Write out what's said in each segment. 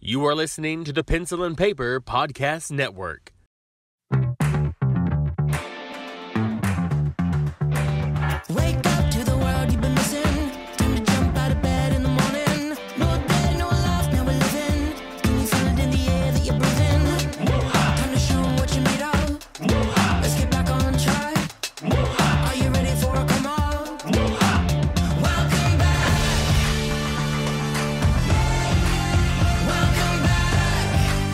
You are listening to the Pencil and Paper Podcast Network. Wake up to the world you've been missing. Time to jump out of bed in the morning. No day, no life, now we're living. Can you feel it in the air that you're breathing? Time to show 'em what you're made of. Let's get back on track. Are you ready for a come on? Welcome back. Welcome back.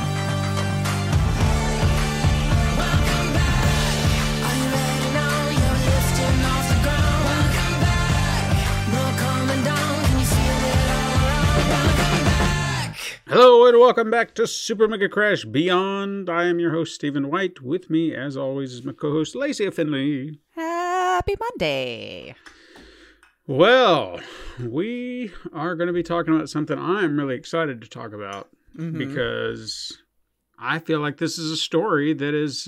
Welcome back. Are you ready now? You're lifting off the ground. Welcome back. No calming down. Can you feel it all around? Welcome back. Hello and welcome back to Super Mega Crash Beyond. I am your host, Stephen White. With me, as always, is my co-host, Lacey Finley. Happy Monday. Well, we are going to be talking about something I'm really excited to talk about because I feel like this is a story that is,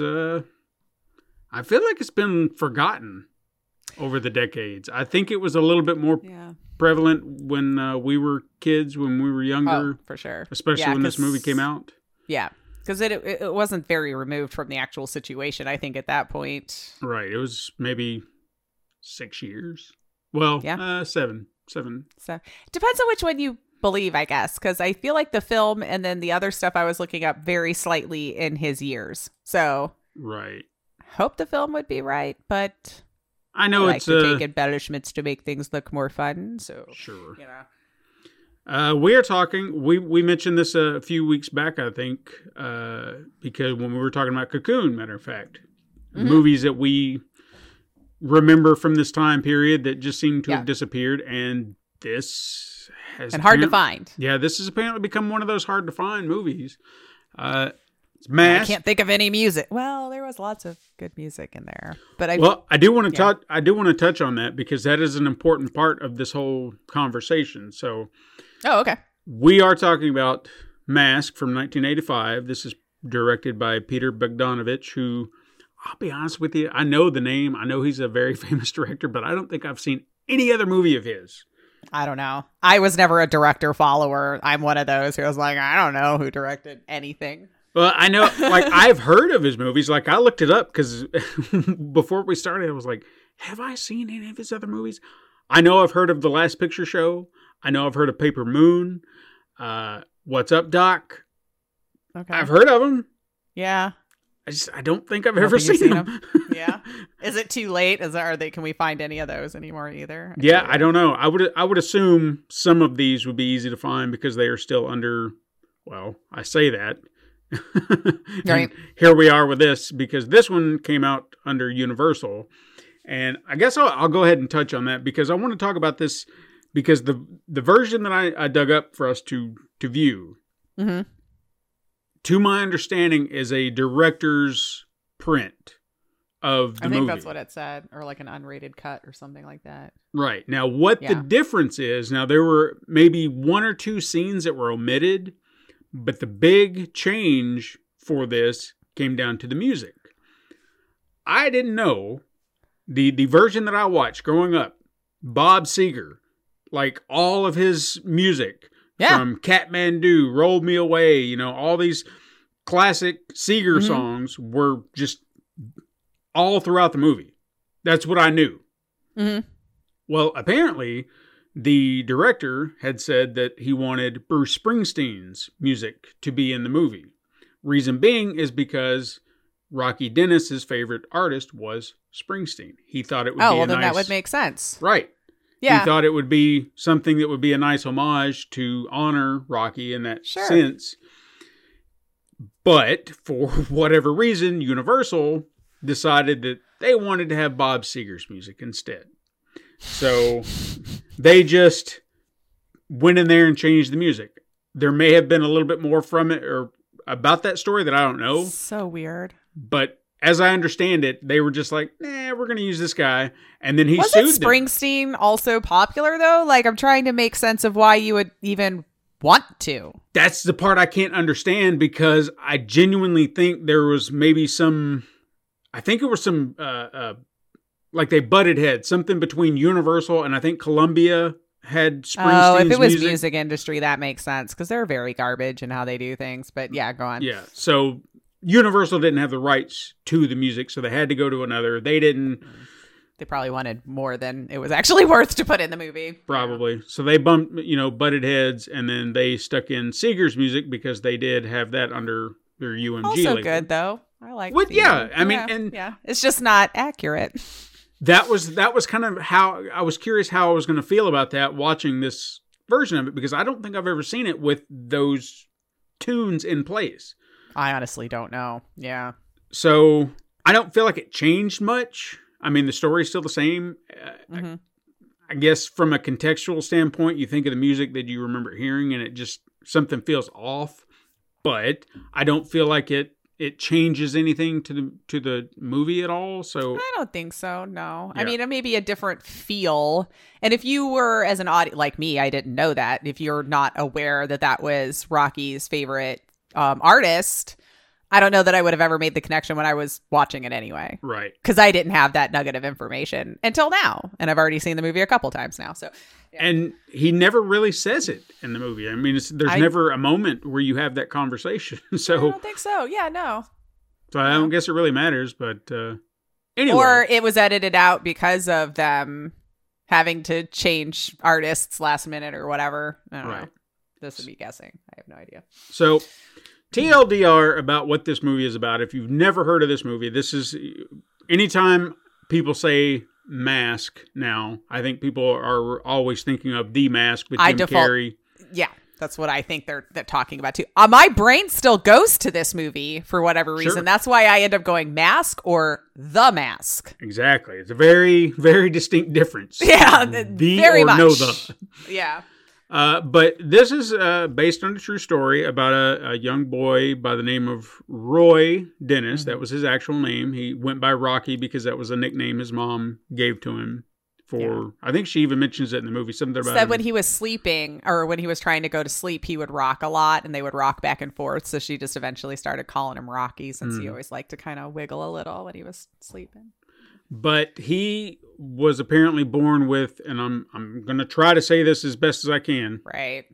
I feel like it's been forgotten over the decades. I think it was a little bit more Yeah. prevalent when we were kids, when we were younger, Oh, for sure. especially Yeah, when this 'cause- movie came out. Yeah. Because it wasn't very removed from the actual situation, I think, at that point. Right. It was maybe 6 years. Well, Yeah. seven. So it depends on which one you believe, I guess. Because I feel like the film and then the other stuff I was looking up vary slightly in his years. So Right. hope the film would be right, but I know I like it's to take embellishments to make things look more fun. So, sure. you know. We are talking. We mentioned this a few weeks back, I think, because when we were talking about Cocoon, matter of fact, movies that we remember from this time period that just seem to have disappeared, and this has And hard to apparent- find. Yeah, this has apparently become one of those hard to find movies. It's I Mask. can't think of any music. Well, there was lots of good music in there, but I do want to touch. I do want to touch on that because that is an important part of this whole conversation. So, Oh, okay. we are talking about Mask from 1985. This is directed by Peter Bogdanovich, who, I'll be honest with you, I know the name. I know he's a very famous director, but I don't think I've seen any other movie of his. I don't know. I was never a director follower. I'm one of those who was like, I don't know who directed anything. Well, I know, like, I've heard of his movies. Like, I looked it up because before we started, I was like, have I seen any of his other movies? I know I've heard of The Last Picture Show. I know I've heard of Paper Moon. What's Up, Doc? Okay. I've heard of him. Yeah. I don't think I've Don't ever think you've seen him. Yeah. Is it too late? Can we find any of those anymore either? Yeah, I don't know. I would assume some of these would be easy to find because they are still under, well, I say that. Right. And here we are with this because this one came out under Universal. And I guess I'll go ahead and touch on that because I want to talk about this because the version that I dug up for us to view, Mm-hmm. to my understanding, is a director's print of the I think movie. that's what it said, or like an unrated cut or something like that. Right. Now, what the Yeah. difference is, now there were maybe one or two scenes that were omitted, but the big change for this came down to the music. I didn't know the version that I watched growing up, Bob Seger, like all of his music Yeah. from Kathmandu, Roll Me Away, all these classic Seger songs were just all throughout the movie. That's what I knew. Mm-hmm. Well, apparently, the director had said that he wanted Bruce Springsteen's music to be in the movie. Reason being is because Rocky Dennis's favorite artist was Springsteen. He thought it would be Oh, well, a then nice... that would make sense. Right. Yeah. He thought it would be something that would be a nice homage to honor Rocky in that Sure. sense. But for whatever reason, Universal decided that they wanted to have Bob Seger's music instead. So they just went in there and changed the music. There may have been a little bit more from it or about that story that I don't know. So weird. But as I understand it, they were just like, nah, we're going to use this guy. And then he Wasn't sued them. Springsteen also popular, though? Like, I'm trying to make sense of why you would even want to. That's the part I can't understand because I genuinely think there was maybe some, I think it was some, like they butted heads, something between Universal and I think Columbia had Springsteen's Oh, if it was music. music industry, that makes sense because they're very garbage in how they do things. But yeah, go on. Yeah. So Universal didn't have the rights to the music, so they had to go to another. They didn't. They probably wanted more than it was actually worth to put in the movie. Probably. So they butted heads, and then they stuck in Seeger's music because they did have that under their UMG Also label. good though. I like. Well, yeah, Seeger. I mean, yeah, and- yeah, it's just not accurate. That was kind of how I was curious how I was going to feel about that watching this version of it, because I don't think I've ever seen it with those tunes in place. I honestly don't know. Yeah. So I don't feel like it changed much. I mean, the story's still the same. Mm-hmm. I guess from a contextual standpoint, you think of the music that you remember hearing and it just, something feels off. But I don't feel like it changes anything to the movie at all. So I don't think so. No. Yeah. I mean, it may be a different feel. And if you were, as an audience like me, I didn't know that. If you're not aware that that was Rocky's favorite artist, I don't know that I would have ever made the connection when I was watching it anyway. right. Because I didn't have that nugget of information until now. And I've already seen the movie a couple times now. So, yeah. And he never really says it in the movie. I mean, there's never a moment where you have that conversation. I So don't think so. Yeah, no. I don't guess it really matters. But anyway. Or it was edited out because of them having to change artists last minute or whatever. I don't know. Right. This would be guessing. I have no idea. So TLDR about what this movie is about. If you've never heard of this movie, this is anytime people say Mask now, I think people are always thinking of The Mask with Jim Carrey. Yeah, that's what I think they're talking about too. My brain still goes to this movie for whatever reason. Sure. That's why I end up going Mask or The Mask. Exactly. It's a very, very distinct difference. Yeah, The very or much. no the. Yeah. But this is based on a true story about a young boy by the name of Roy Dennis. Mm-hmm. That was his actual name. He went by Rocky because that was a nickname his mom gave to him. I think she even mentions it in the movie. Something about Said him. when he was sleeping or when he was trying to go to sleep, he would rock a lot and they would rock back and forth. So she just eventually started calling him Rocky since he always liked to kind of wiggle a little when he was sleeping. But he was apparently born with, and I'm going to try to say this as best as I can, Right.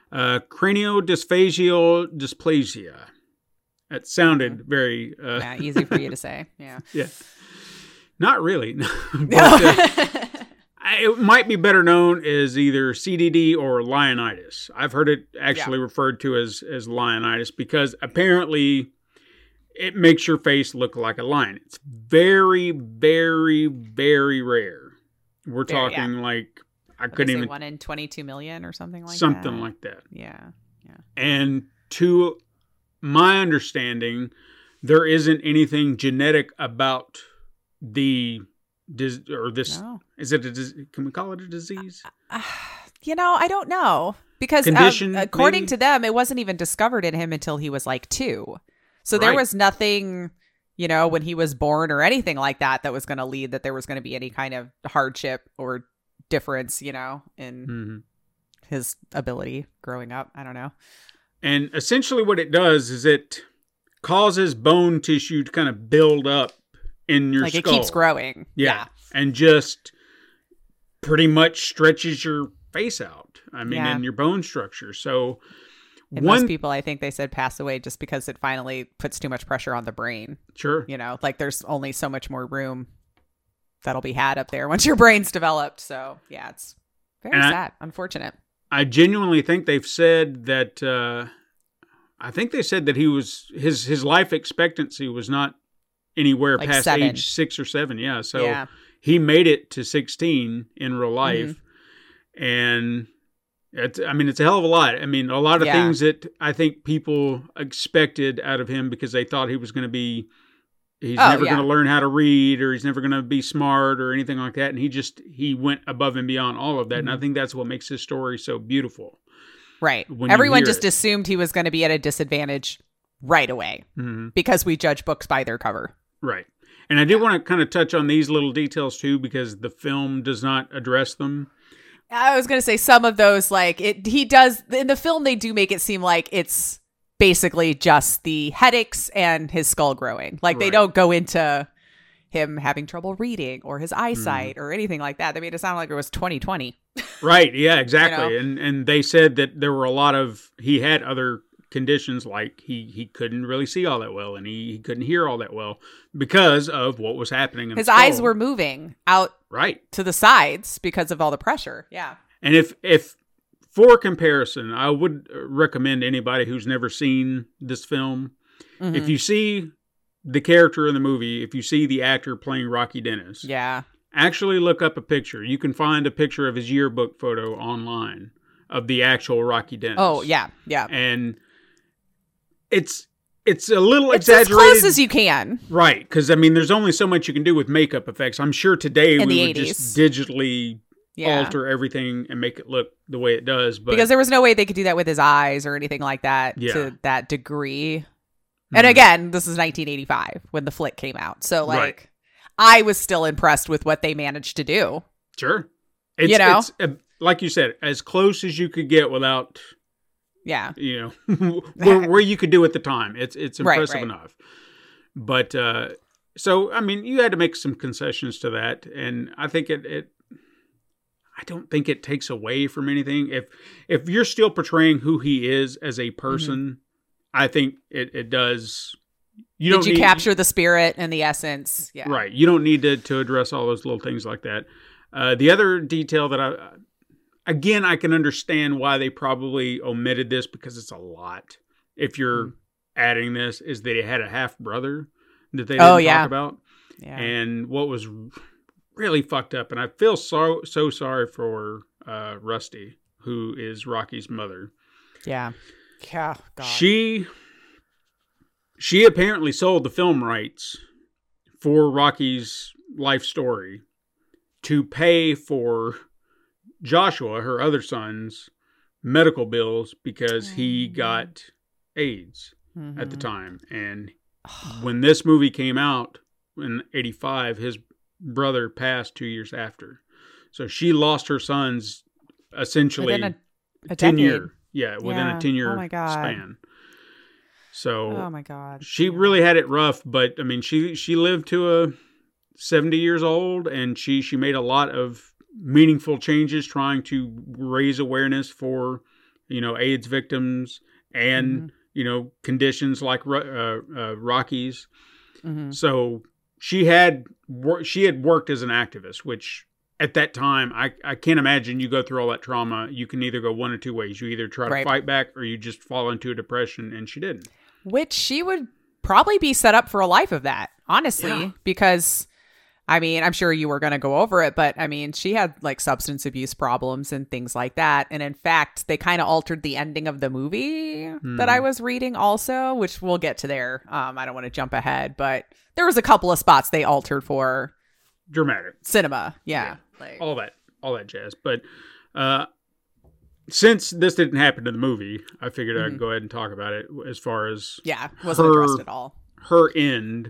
craniodysphagial dysplasia. That sounded very... Yeah, easy for you to say. Yeah. Yeah. Not really. But, it might be better known as either CDD or Lionitis. I've heard it actually referred to as Lionitis because apparently it makes your face look like a lion. It's very, very, very rare. We're talking like I couldn't even 1 in 22 million or something like that. something like that. Yeah. Yeah. And to my understanding, there isn't anything genetic about this. No. Is it can we call it a disease? I don't know because Condition, according maybe? to them, it wasn't even discovered in him until he was like 2. So there Right. was nothing, when he was born or anything like that was going to lead that there was going to be any kind of hardship or difference, in Mm-hmm. his ability growing up. I don't know. And essentially what it does is it causes bone tissue to kind of build up in your Like skull. it keeps growing. Yeah. And just pretty much stretches your face out. I mean, Yeah. and your bone structure. So And most people, I think they said pass away just because it finally puts too much pressure on the brain. Sure. Like there's only so much more room that'll be had up there once your brain's developed. So yeah, it's very And sad, unfortunate. I genuinely think they've said that, I think they said that he was, his life expectancy was not anywhere Like past 7. age 6 or 7. Yeah. So Yeah. he made it to 16 in real life. Mm-hmm. And it's a hell of a lot. I mean, a lot of Yeah. things that I think people expected out of him because they thought he was going to be, he's never going to learn how to read or he's never going to be smart or anything like that. And he went above and beyond all of that. Mm-hmm. And I think that's what makes his story so beautiful. Right. when you Everyone hear just it. assumed he was going to be at a disadvantage right away Mm-hmm. because we judge books by their cover. Right. And I do want to kind of touch on these little details too, because the film does not address them. I was going to say some of those, he does in the film, they do make it seem like it's basically just the headaches and his skull growing. Like they Right. don't go into him having trouble reading or his Mm-hmm. eyesight or anything like that. They made it sound like it was 2020. Right. Yeah, exactly. You And they said that there were a lot of, he had other conditions, like he couldn't really see all that well, and he couldn't hear all that well because of what was happening in His the eyes skull. were moving out Right. to the sides because of all the pressure. Yeah. And if for comparison, I would recommend anybody who's never seen this film, Mm-hmm. if you see the character in the movie, if you see the actor playing Rocky Dennis, Yeah. actually look up a picture. You can find a picture of his yearbook photo online of the actual Rocky Dennis. Oh, yeah. Yeah. And it's a little It's as exaggerated. close as you can. Right, because I mean, there's only so much you can do with makeup effects. I'm sure today In we the would 80s. just digitally Yeah. alter everything and make it look the way it does. But Because there was no way they could do that with his eyes or anything like that Yeah. to that degree. And again, this is 1985 when the flick came out. So, like, Right. I was still impressed with what they managed to do. sure, it's, You know? it's like you said, as close as you could get without, Yeah. you know, where you could do at the time. It's Right, impressive right. enough. But so I mean, you had to make some concessions to that, and I think it I don't think it takes away from anything. If you're still portraying who he is as a person, I think it does. Did you capture the spirit and the essence? Yeah. Right. You don't need to address all those little things like that. The other detail that I can understand why they probably omitted this, because it's a lot. If you're adding this, is that he had a half brother that they didn't talk about. Yeah. And what was really fucked up, and I feel so sorry for Rusty, who is Rocky's mother. Yeah. Yeah. God. She apparently sold the film rights for Rocky's life story to pay for Joshua, her other son's medical bills, because he got AIDS at the time. And when this movie came out in 85, his brother passed 2 years after. So she lost her sons essentially Within a 10 decade. year. Yeah, within Yeah. a 10-year Oh my God. span. So Oh my God. she really had it rough, but I mean, she lived to 70 years old, and she made a lot of meaningful changes trying to raise awareness for, AIDS victims and, conditions like Rocky's. So she had worked as an activist, which at that time, I can't imagine you go through all that trauma. You can either go one or two ways. You either try to fight back, or you just fall into a depression, and she didn't. Which she would probably be set up for a life of that, honestly, because, I mean, I'm sure you were going to go over it, but I mean, she had like substance abuse problems and things like that. And in fact, they kind of altered the ending of the movie that I was reading also, which we'll get to there. I don't want to jump ahead, but there was a couple of spots they altered for Dramatic. cinema. Yeah. Like, All that jazz. But since this didn't happen in the movie, I figured I'd go ahead and talk about it as far as yeah, wasn't addressed at all. her end.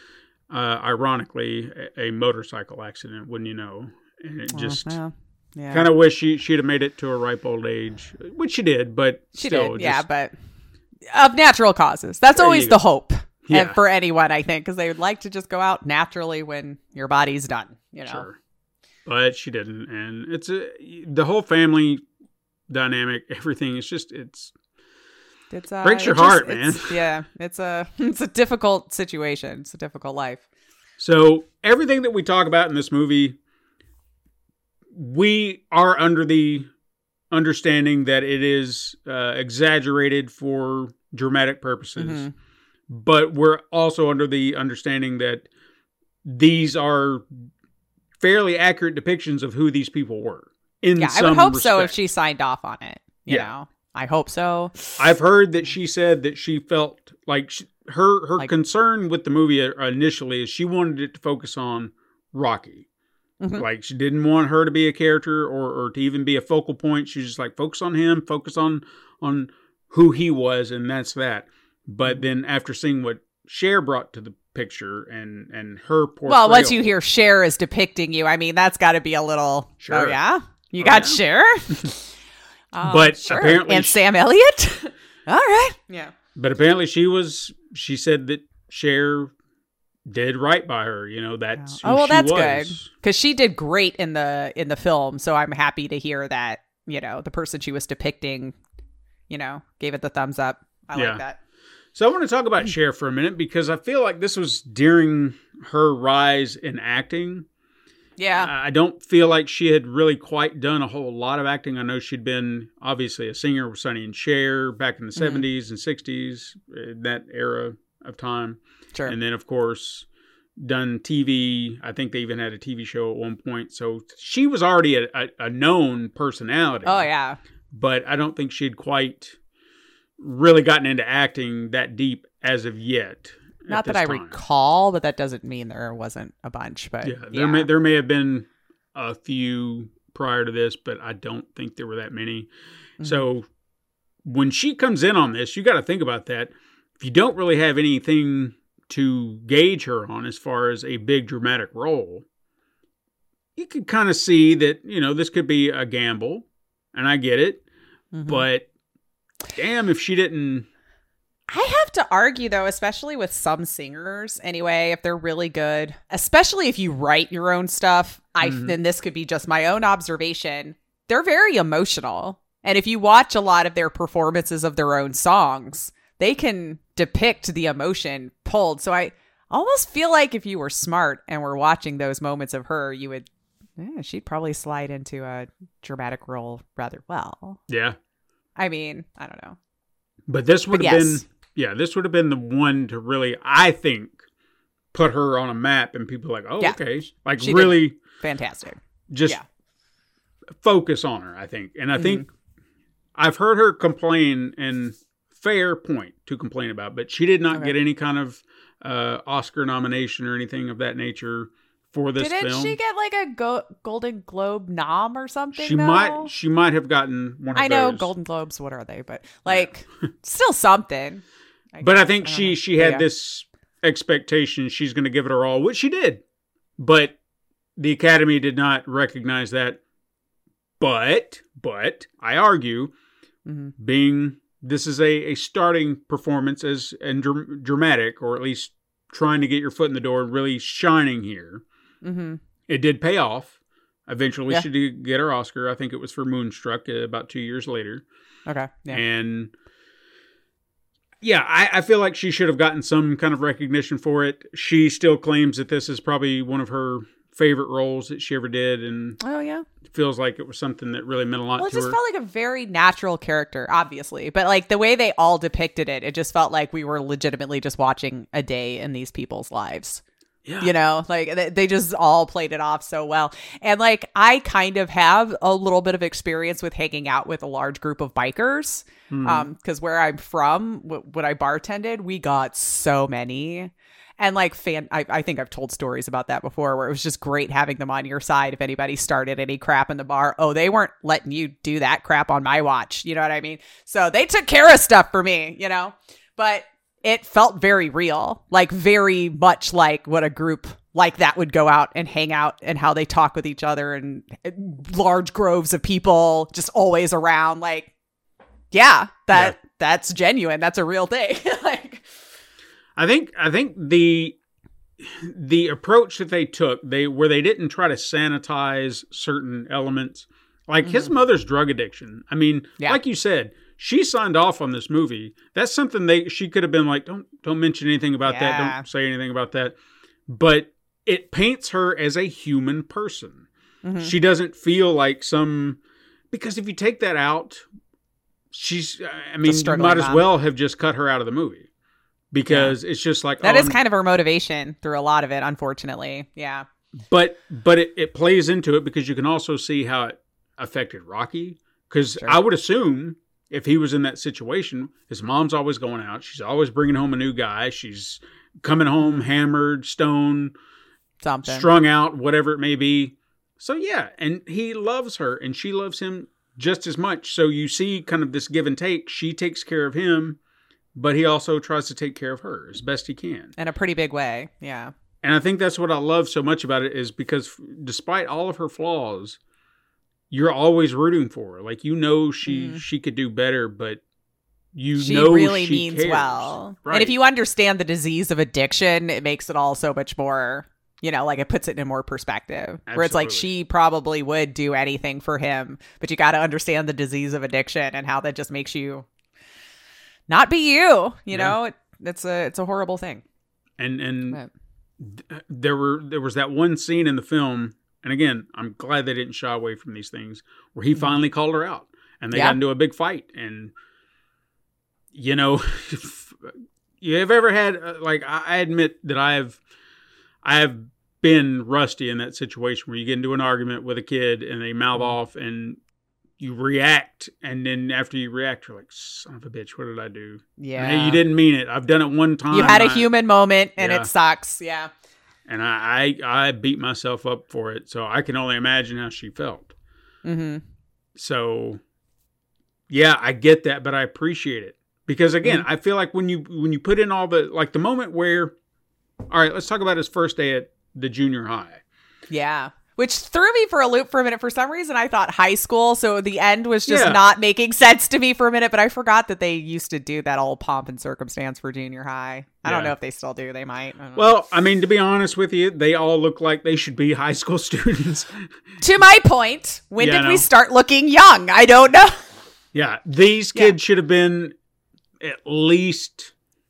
Ironically, a motorcycle accident, wouldn't you know? And it just Yeah. kind of wish she'd have made it to a ripe old age, which she did, but She still, did, yeah, just- but of natural causes. That's There always you the go. hope Yeah. for anyone, I think, because they would like to just go out naturally when your body's done, Sure. But she didn't, and the whole family dynamic, everything. It's breaks your heart, man. It's a difficult situation. It's a difficult life. So everything that we talk about in this movie, we are under the understanding that it is exaggerated for dramatic purposes, but we're also under the understanding that these are fairly accurate depictions of who these people were. Yeah, I would hope so if she signed off on it. You Yeah. know, I hope so. I've heard that she said that she felt like her concern with the movie initially is she wanted it to focus on Rocky. Like, she didn't want her to be a character or to even be a focal point. She was just like, focus on him, focus on who he was, and that's that. But then after seeing what Cher brought to the picture and her portrayal. Well, once you hear Cher is depicting you, I mean, that's got to be a little. Sure. Oh yeah, you got Cher. But Sure. apparently, and Sam Elliott. All right. Yeah. but apparently she said that Cher did right by her. You know, that's who Oh, well, she that's was. good because she did great in the film. So I'm happy to hear that, you know, the person she was depicting, you know, gave it the thumbs up. I Yeah. like that. So I want to talk about Cher for a minute because I feel like this was during her rise in acting. Yeah. I don't feel like she had really quite done a whole lot of acting. I know she'd been obviously a singer with Sonny and Cher back in the 70s and 60s, that era of time. Sure. And then, of course, done TV. I think they even had a TV show at one point. So she was already a known personality. Oh, yeah. But I don't think she'd quite really gotten into acting that deep as of yet. Not that I recall, but that doesn't mean there wasn't a bunch. But Yeah, there may have been a few prior to this, but I don't think there were that many. Mm-hmm. So when she comes in on this, you got to think about that. If you don't really have anything to gauge her on as far as a big dramatic role, you could kind of see that, you know, this could be a gamble, and I get it. Mm-hmm. But damn, if she didn't. I have to argue, though, especially with some singers, anyway, if they're really good, especially if you write your own stuff, then this could be just my own observation. They're very emotional. And if you watch a lot of their performances of their own songs, they can depict the emotion pulled. So I almost feel like if you were smart and were watching those moments of her, you would, she'd probably slide into a dramatic role rather well. Yeah. I mean, I don't know. But this would have yes. been, this would have been the one to really, I think, put her on a map and people are like, oh, Yeah. okay. Like She really did fantastic. just focus on her, I think. And I think I've heard her complain, and fair point to complain about, but she did not get any kind of Oscar nomination or anything of that nature for this Didn't film. she get like a Golden Globe nom or something? She might have gotten one of I know those. Golden Globes. What are they? But like, still something. But I think don't know. she had Yeah. this expectation she's going to give it her all, which she did. But the Academy did not recognize that. But I argue, being this is a starting performance and dramatic, or at least trying to get your foot in the door and really shining here. Mm-hmm. It did pay off. Eventually, Yeah. she did get her Oscar. I think it was for Moonstruck about 2 years later. Okay. Yeah. And yeah, I feel like she should have gotten some kind of recognition for it. She still claims that this is probably one of her favorite roles that she ever did, and Oh yeah. feels like it was something that really meant a lot Well, it to just her. felt like a very natural character, obviously, but like the way they all depicted it, it just felt like we were legitimately just watching a day in these people's lives. Yeah. You know, like they just all played it off so well. And like, I kind of have a little bit of experience with hanging out with a large group of bikers. Because where I'm from, when I bartended, we got so many. And like I think I've told stories about that before, where it was just great having them on your side. If anybody started any crap in the bar, they weren't letting you do that crap on my watch. You know what I mean? So they took care of stuff for me, you know, but it felt very real, like very much like what a group like that would go out and hang out, and how they talk with each other, and large groves of people just always around. Like, that's genuine. That's a real thing. Like, I think the approach that they took, where they didn't try to sanitize certain elements, like his mother's drug addiction. I mean, like you said, she signed off on this movie. That's something she could have been like, don't mention anything about that. Don't say anything about that. But it paints her as a human person. She doesn't feel like because if you take that out, you might as well have just cut her out of the movie. Because it's just like that is kind of her motivation through a lot of it, unfortunately. Yeah. But it plays into it, because you can also see how it affected Rocky. Because I would assume if he was in that situation, his mom's always going out. She's always bringing home a new guy. She's coming home hammered, stoned, something, strung out, whatever it may be. So yeah, and he loves her and she loves him just as much. So you see kind of this give and take. She takes care of him, but he also tries to take care of her as best he can. In a pretty big way, yeah. And I think that's what I love so much about it, is because despite all of her flaws, you're always rooting for her. Like, you know, she could do better, but she really she means cares. well. Right. And if you understand the disease of addiction, it makes it all so much more, like it puts it in more perspective. Where it's like Absolutely. she probably would do anything for him, but you got to understand the disease of addiction and how that just makes you not be you. You know, it's a horrible thing. And But- there was that one scene in the film, and again, I'm glad they didn't shy away from these things, where he finally called her out, and they Yeah. got into a big fight. And if you have ever had I admit that I have been rusty in that situation where you get into an argument with a kid and they mouth off and you react, and then after you react, you're like, son of a bitch, what did I do? Yeah. Hey, you didn't mean it. I've done it one time. You had a and human moment and Yeah. it sucks. Yeah. And I beat myself up for it. So I can only imagine how she felt. Mm-hmm. So, yeah, I get that, but I appreciate it. Because, again, I feel like when you put in all the, like the moment where, all right, let's talk about his first day at the junior high. Yeah. Which threw me for a loop for a minute. For some reason, I thought high school. So the end was just Yeah. not making sense to me for a minute. But I forgot that they used to do that old pomp and circumstance for junior high. I don't Yeah. know if they still do. They might. I don't know. Well, I mean, to be honest with you, they all look like they should be high school students. To my point, when Yeah, I did we know. start looking young? I don't know. Yeah, these kids should have been at least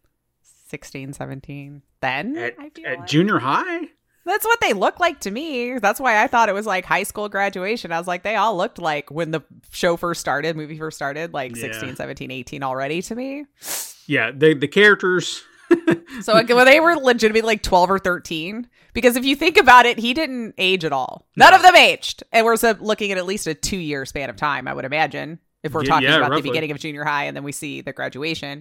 16, 17. Then at, I feel at like. junior high. That's what they look like to me. That's why I thought it was like high school graduation. I was like, they all looked like when the show first started, movie first started, like Yeah. 16, 17, 18 already to me. Yeah, the characters. So like, well, they were legitimately like 12 or 13. Because if you think about it, he didn't age at all. None of them aged. And we're looking at least a 2-year span of time, I would imagine, if we're Yeah, talking about roughly. the beginning of junior high and then we see the graduation.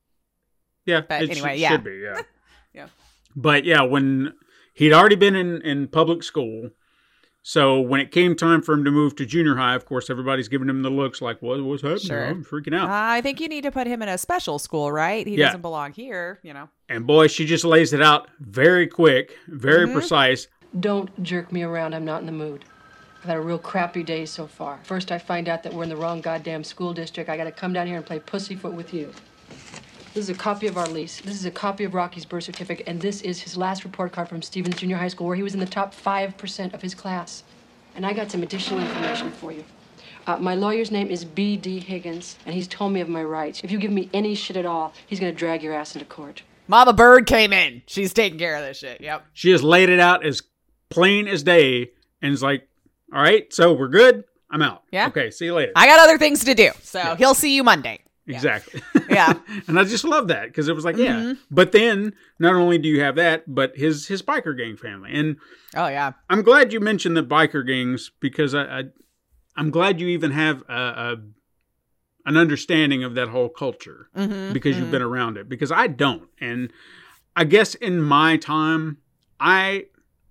Yeah, But it anyway, should yeah. be, yeah. Yeah. But yeah, when he'd already been in public school, so when it came time for him to move to junior high, of course, everybody's giving him the looks like, what's happening? Sure. I'm freaking out. I think you need to put him in a special school, right? He Yeah. doesn't belong here, And boy, she just lays it out very quick, very Mm-hmm. precise. Don't jerk me around. I'm not in the mood. I've had a real crappy day so far. First, I find out that we're in the wrong goddamn school district. I gotta come down here and play pussyfoot with you. This is a copy of our lease. This is a copy of Rocky's birth certificate. And this is his last report card from Stevens Junior High School, where he was in the top 5% of his class. And I got some additional information for you. My lawyer's name is B.D. Higgins, and he's told me of my rights. If you give me any shit at all, he's gonna drag your ass into court. Mama Bird came in. She's taking care of this shit. Yep. She has laid it out as plain as day and is like, all right, so we're good. I'm out. Yeah. Okay, see you later. I got other things to do. So he'll see you Monday. Exactly. Yeah. Mm-hmm. And I just love that because it was like, yeah. But then not only do you have that, but his biker gang family. And Oh, yeah. I'm glad you mentioned the biker gangs because I'm glad you even have an understanding of that whole culture because you've been around it. Because I don't. And I guess in my time, I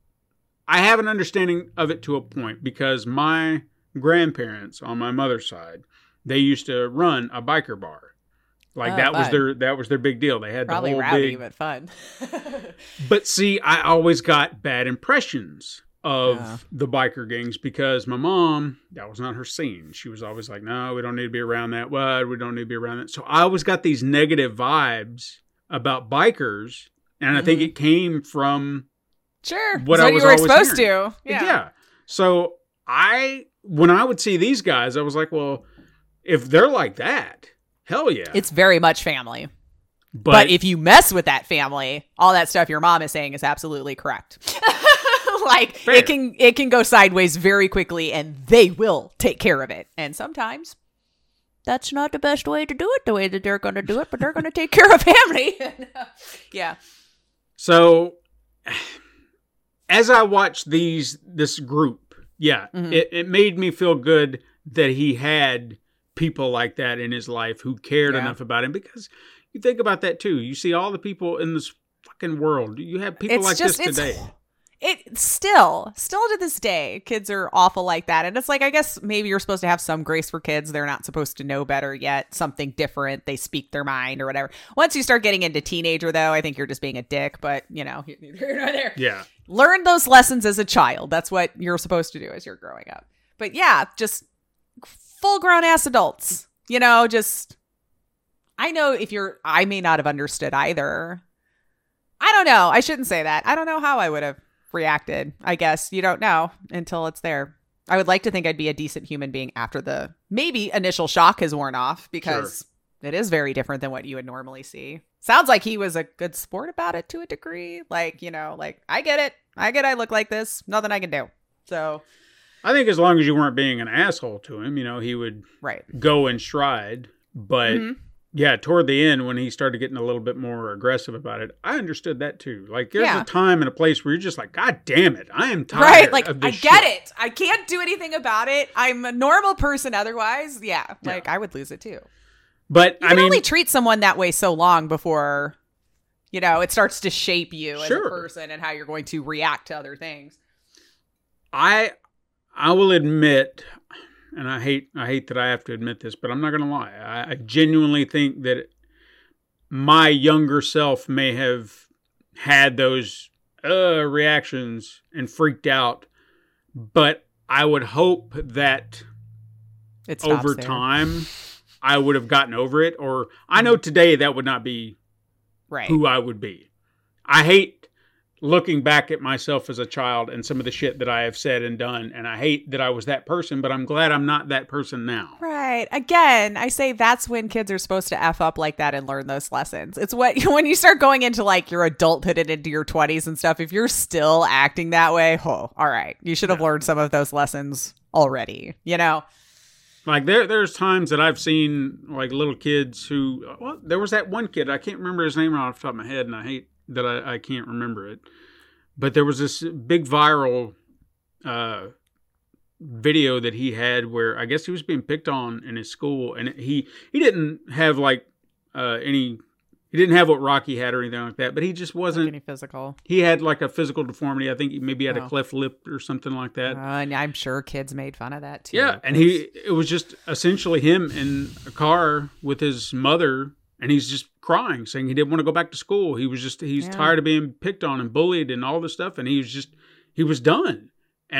have an understanding of it to a point because my grandparents on my mother's side, they used to run a biker bar. Like Oh, that was their big deal. They had Probably the whole rowdy, big. but fun. But see, I always got bad impressions of the biker gangs because my mom, that was not her scene. She was always like, no, we don't need to be around that. What? We don't need to be around that. So I always got these negative vibes about bikers. And I think it came from Sure. what That's I was you were always supposed hearing. to. Yeah. So when I would see these guys, I was like, well, if they're like that, hell yeah. It's very much family. But if you mess with that family, all that stuff your mom is saying is absolutely correct. Like Fair. it can go sideways very quickly and they will take care of it. And sometimes that's not the best way to do it the way that they're going to do it, but they're going to take care of family. Yeah. So as I watched this group, it made me feel good that he had people like that in his life who cared Yeah. enough about him because you think about that too. You see all the people in this fucking world. You have people like this today. It still to this day, kids are awful like that. And it's like, I guess maybe you're supposed to have some grace for kids. They're not supposed to know better yet. Something different. They speak their mind or whatever. Once you start getting into teenager, though, I think you're just being a dick. But, neither here nor there. Yeah. Learn those lessons as a child. That's what you're supposed to do as you're growing up. But yeah, just full grown ass adults, just I know I may not have understood either. I don't know. I shouldn't say that. I don't know how I would have reacted. I guess you don't know until it's there. I would like to think I'd be a decent human being after the maybe initial shock has worn off, because it is very different than what you would normally see. Sounds like he was a good sport about it to a degree. Like, like, I get it. I look like this. Nothing I can do. So I think as long as you weren't being an asshole to him, he would go in stride. But yeah, toward the end, when he started getting a little bit more aggressive about it, I understood that too. Like, there's a time and a place where you're just like, God damn it, I am tired of this I get shit. it. I can't do anything about it. I'm a normal person otherwise. Yeah, I would lose it too. But you can only treat someone that way so long before, it starts to shape you as a person and how you're going to react to other things. I will admit, and I hate that I have to admit this, but I'm not going to lie. I genuinely think that my younger self may have had those reactions and freaked out, but I would hope that over time I would have gotten over it. Or I know today that would not be who I would be. I hate looking back at myself as a child and some of the shit that I have said and done. And I hate that I was that person, but I'm glad I'm not that person now. Right. Again, I say that's when kids are supposed to F up like that and learn those lessons. It's when you start going into like your adulthood and into your 20s and stuff, if you're still acting that way, all right. You should have learned some of those lessons already, Like there's times that I've seen like little kids who, there was that one kid, I can't remember his name off the top of my head, and I hate that I can't remember it. But there was this big viral video that he had where I guess he was being picked on in his school, and he didn't have like he didn't have what Rocky had or anything like that, but he just wasn't like any physical. He had like a physical deformity. I think he maybe had a cleft lip or something like that. And I'm sure kids made fun of that too. Yeah, and it was just essentially him in a car with his mother, and he's just crying, saying he didn't want to go back to school. He's tired of being picked on and bullied and all this stuff, and he was done. And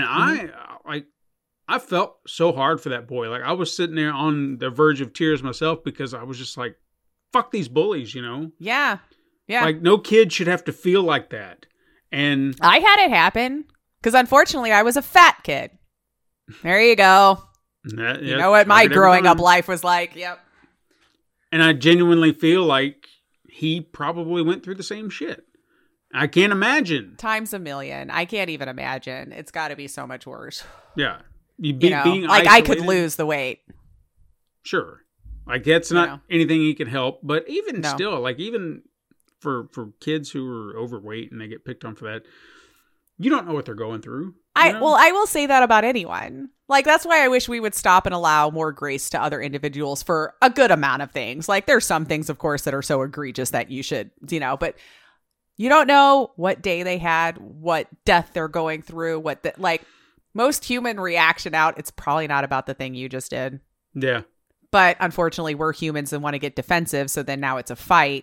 I felt so hard for that boy. Like, I was sitting there on the verge of tears myself, because I was just like, fuck these bullies, Yeah. Yeah. Like, no kid should have to feel like that. And I had it happen because unfortunately I was a fat kid. There you go. You know what my growing up life was like. Yep. And I genuinely feel like he probably went through the same shit. I can't imagine. Times a million. I can't even imagine. It's got to be so much worse. Yeah. Being like, I could lose the weight. Sure. Like, that's not anything he can help. But even still, like, even for kids who are overweight and they get picked on for that, you don't know what they're going through. Well, I will say that about anyone. Like, that's why I wish we would stop and allow more grace to other individuals for a good amount of things. Like, there's some things, of course, that are so egregious that you should, but you don't know what day they had, what death they're going through, like, most human reaction out, it's probably not about the thing you just did. Yeah. But unfortunately, we're humans and want to get defensive. So then now it's a fight,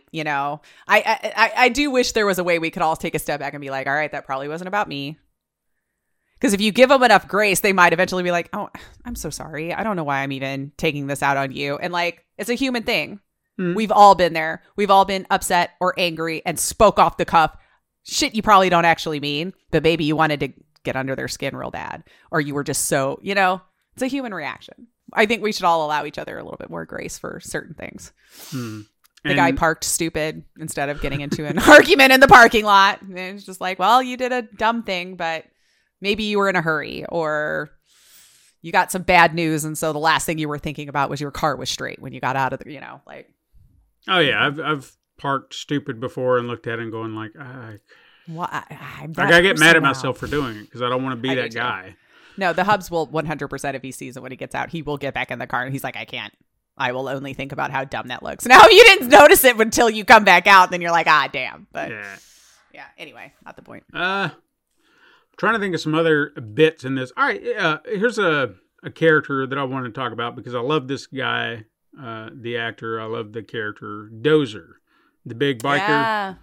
I do wish there was a way we could all take a step back and be like, all right, that probably wasn't about me. Because if you give them enough grace, they might eventually be like, oh, I'm so sorry. I don't know why I'm even taking this out on you. And like, it's a human thing. Mm. We've all been there. We've all been upset or angry and spoke off the cuff. Shit you probably don't actually mean, but maybe you wanted to get under their skin real bad. Or you were just so, it's a human reaction. I think we should all allow each other a little bit more grace for certain things. The guy parked stupid instead of getting into an argument in the parking lot. And it's just like, well, you did a dumb thing, but maybe you were in a hurry or you got some bad news. And so the last thing you were thinking about was your car was straight when you got out of the, like. Oh, yeah. I've parked stupid before and looked at it and going like, well, I gotta get mad at myself for doing it because I don't want to be that guy. No, the Hubs will 100%, if he sees it when he gets out, he will get back in the car and he's like, I can't. I will only think about how dumb that looks. Now, if you didn't notice it until you come back out, then you're like, damn. But yeah, anyway, not the point. I'm trying to think of some other bits in this. All right, here's a character that I want to talk about because I love this guy, the actor. I love the character, Dozer, the big biker. Yeah.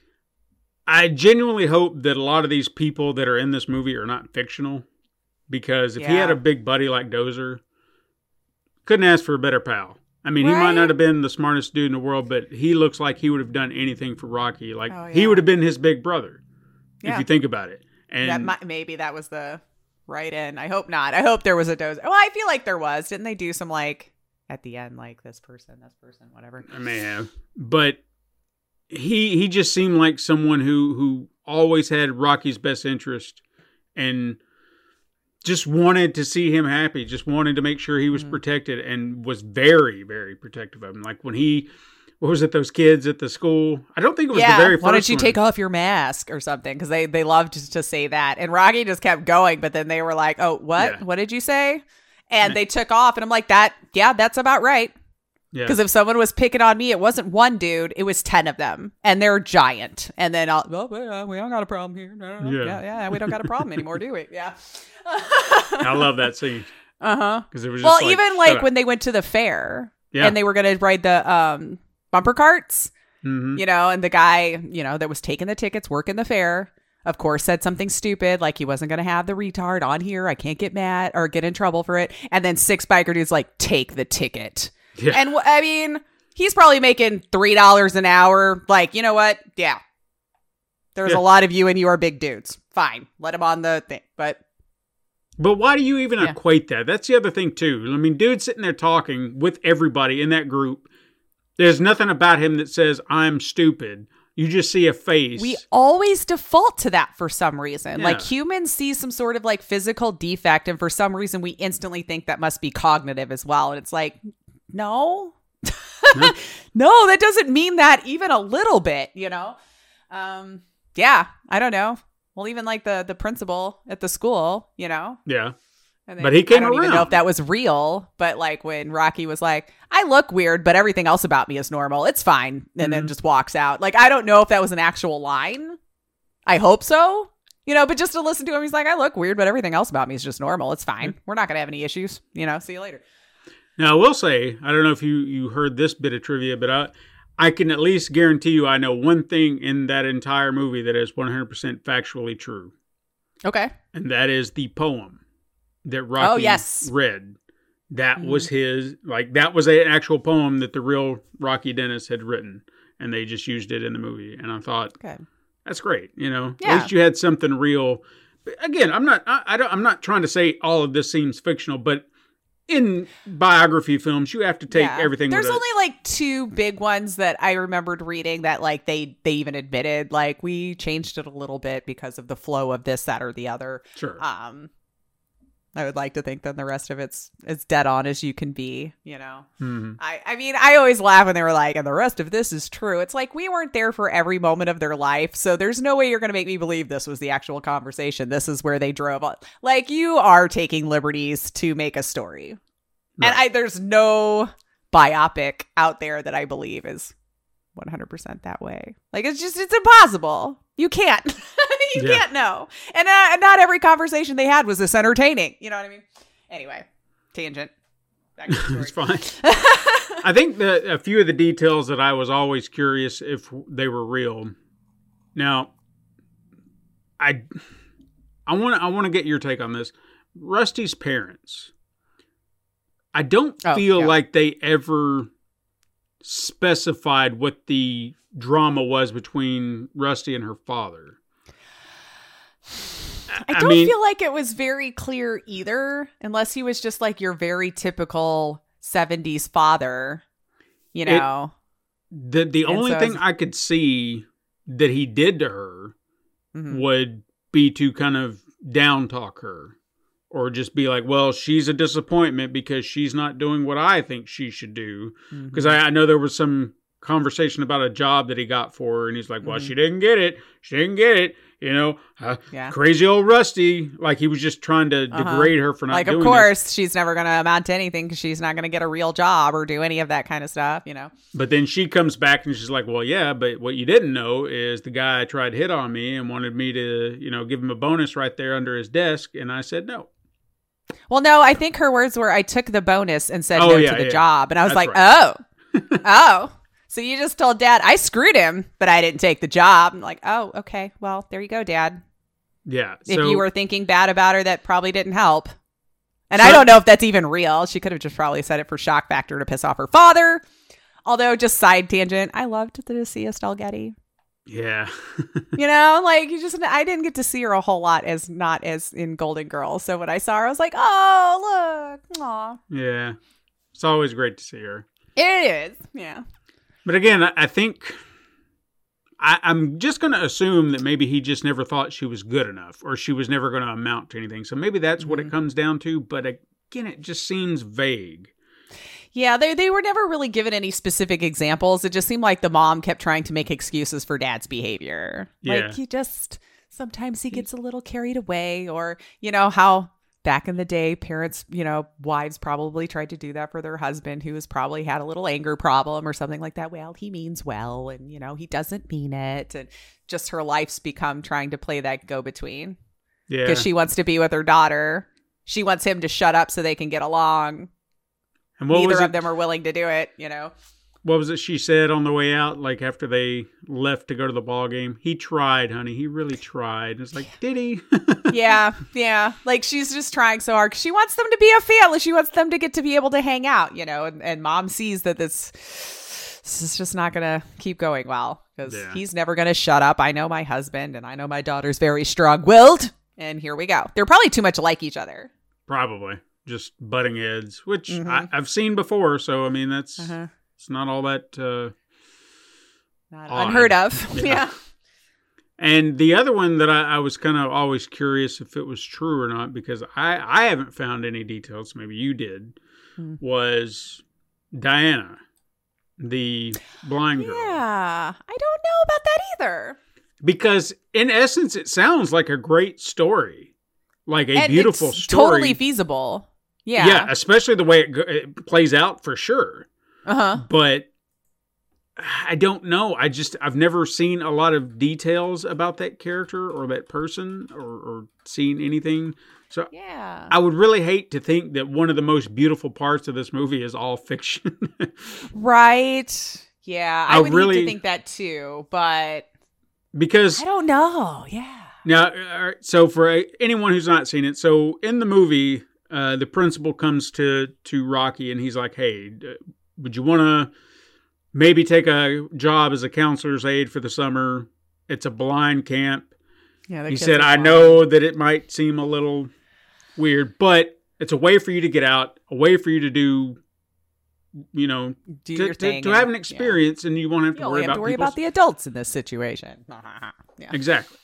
I genuinely hope that a lot of these people that are in this movie are not fictional. Because if he had a big buddy like Dozer, couldn't ask for a better pal. I mean, he might Right? not have been the smartest dude in the world, but he looks like he would have done anything for Rocky. Like, Oh, he yeah. would have been his big brother, if Yeah. you think about it. And Maybe that was the right in. I hope not. I hope there was a dose. Well, I feel like there was. Didn't they do some like at the end, like this person, whatever? I may have, but he just seemed like someone who always had Rocky's best interest and just wanted to see him happy, just wanted to make sure he was protected, and was very, very protective of him. Like when what was it, those kids at the school? I don't think it was the very first Why don't you one. take off your mask or something? Because they loved to say that. And Rocky just kept going, but then they were like, oh, what? Yeah. What did you say? And they took off. And I'm like, that's about right. Yeah. Because if someone was picking on me, it wasn't one dude, it was 10 of them. And they're giant. And then we don't got a problem here. No. Yeah. Yeah, we don't got a problem anymore, do we? Yeah. I love that scene. Uh-huh. Because it was just Well, like, even shut like up. when they went to the fair Yeah. and they were going to ride the bumper carts, Mhm. you know, and the guy, you know, that was taking the tickets, working the fair, of course, said something stupid, like he wasn't going to have the retard on here. I can't get mad or get in trouble for it. And then 6 biker dudes like, take the ticket. Yeah. And I mean, he's probably making $3 an hour. Like, you know what? Yeah. There's Yeah. a lot of you and you are big dudes. Fine. Let him on the thing. But But why do you even Yeah. equate that? That's the other thing, too. I mean, dude's sitting there talking with everybody in that group. There's nothing about him that says, I'm stupid. You just see a face. we always default to that for some reason. Yeah. Like humans see some sort of like physical defect, and for some reason we instantly think that must be cognitive as well. And it's like, no, no, that doesn't mean that even a little bit, you know? Yeah, I don't know. Well, even like the principal at the school, you know? Yeah. And But he came I don't even know around. if that was real, but like when Rocky was like, I look weird, but everything else about me is normal. It's fine. And then just walks out. Like, I don't know if that was an actual line. I hope so. You know, but just to listen to him, he's like, I look weird, but everything else about me is just normal. It's fine. We're not going to have any issues. You know, see you later. Now, I will say, I don't know if you heard this bit of trivia, but I can at least guarantee you I know one thing in that entire movie that is 100% factually true. Okay. And that is the poem that Rocky yes. read. That was his, like, that was an actual poem that the real Rocky Dennis had written. And they just used it in the movie. And I thought, Good. that's great. You know, Yeah. at least you had something real. But again, I'm not trying to say all of this seems fictional, but in biography films, you have to take everything. There's with only like 2 big ones that I remembered reading that like they even admitted like we changed it a little bit because of the flow of this, that, or the other. Sure. I would like to think that the rest of it's as dead on as you can be, you know. Mhm. I mean, I always laugh when they were like, and the rest of this is true. It's like we weren't there for every moment of their life, so there's no way you're going to make me believe this was the actual conversation. This is where they drove on. Like, you are taking liberties to make a story. Right. And there's no biopic out there that I believe is 100% that way. Like, it's impossible. You can't. You Yeah. can't know. And not every conversation they had was this entertaining. You know what I mean? Anyway, tangent. Back to the It's story. fine. I think that a few of the details that I was always curious if they were real. Now, I want to get your take on this. Rusty's parents. I don't feel like they ever specified what the drama was between Rusty and her father. I don't feel like it was very clear either, unless he was just like your very typical 70s father, you know. The only so thing it's- I could see that he did to her Mhm. would be to kind of down talk her, or just be like, well, she's a disappointment because she's not doing what I think she should do. Because I know there was some conversation about a job that he got for her, and he's like, well, she didn't get it. She didn't get it. You know, Yeah. crazy old Rusty. Like, he was just trying to degrade her for not Like, doing of this. course, she's never going to amount to anything because she's not going to get a real job or do any of that kind of stuff, you know. But then she comes back and she's like, well, yeah, but what you didn't know is the guy tried to hit on me and wanted me to, you know, give him a bonus right there under his desk. And I said no. Well, no, I think her words were, I took the bonus and said Oh, no yeah, to the yeah. job. And I was That's like, right. oh. So you just told Dad, I screwed him, but I didn't take the job. I'm like, oh, okay. Well, there you go, Dad. Yeah. If you were thinking bad about her, that probably didn't help. And I don't know if that's even real. She could have just probably said it for shock factor to piss off her father. Although, just side tangent, I loved the to see Estelle Getty. Yeah. You know, like I didn't get to see her a whole lot not as in Golden Girls. So when I saw her, I was like, oh, look. Aw. Yeah. It's always great to see her. It is. Yeah. But again, I think I'm just going to assume that maybe he just never thought she was good enough or she was never going to amount to anything. So maybe that's what it comes down to. But again, it just seems vague. Yeah, they were never really given any specific examples. It just seemed like the mom kept trying to make excuses for dad's behavior. Yeah. Like sometimes he gets a little carried away, or, you know, how back in the day, parents, you know, wives probably tried to do that for their husband who has probably had a little anger problem or something like that. Well, he means well, and, you know, he doesn't mean it. And just her life's become trying to play that go-between. Yeah. Because she wants to be with her daughter. She wants him to shut up so they can get along. And what Neither of them are willing to do it, you know. What was it she said on the way out, like after they left to go to the ball game? He tried, honey. He really tried. It's like, did he? Yeah. Like, she's just trying so hard. She wants them to be a family. She wants them to get to be able to hang out, you know. And mom sees that this is just not going to keep going well because he's never going to shut up. I know my husband and I know my daughter's very strong-willed. And here we go. They're probably too much like each other. Probably. Just butting heads, which I've seen before. So, I mean, that's it's not all that not odd. unheard of. Yeah. And the other one that I was kind of always curious if it was true or not, because I haven't found any details, maybe you did, was Diana, the blind girl. Yeah. I don't know about that either. Because in essence, it sounds like a great story. Like a beautiful it's story. Totally feasible. Yeah. Yeah, especially the way it plays out for sure. But I don't know. I've never seen a lot of details about that character or that person or seen anything. So yeah, I would really hate to think that one of the most beautiful parts of this movie is all fiction. Right. Yeah. I would really hate to think that too, but because I don't know. Yeah. Now, so for anyone who's not seen it, so in the movie, the principal comes to Rocky and he's like, hey, would you want to maybe take a job as a counselor's aide for the summer? It's a blind camp. Yeah, he said, I know that it might seem a little weird, but it's a way for you to get out, a way for you to do your thing to have an experience, and you won't have to worry about the adults in this situation. Yeah. Exactly.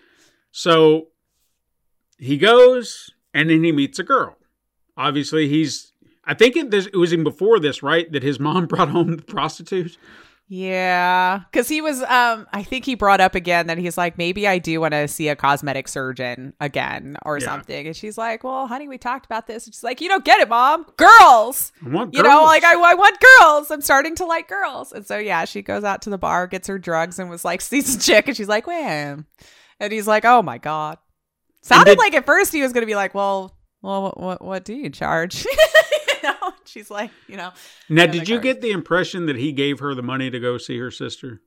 So he goes, and then he meets a girl. Obviously, I think it was even before this, right? That his mom brought home the prostitute. Yeah, because he was, I think he brought up again that he's like, maybe I do want to see a cosmetic surgeon again or something. And she's like, well, honey, we talked about this. And she's like, you don't get it, Mom. Girls. I want girls. You know, like I want girls. I'm starting to like girls. And so, yeah, she goes out to the bar, gets her drugs, and was like, sees a chick. And she's like, wham. And he's like, oh, my God. Sounded like at first he was going to be like, well, what do you charge? She's like, Now, did you get the impression that he gave her the money to go see her sister?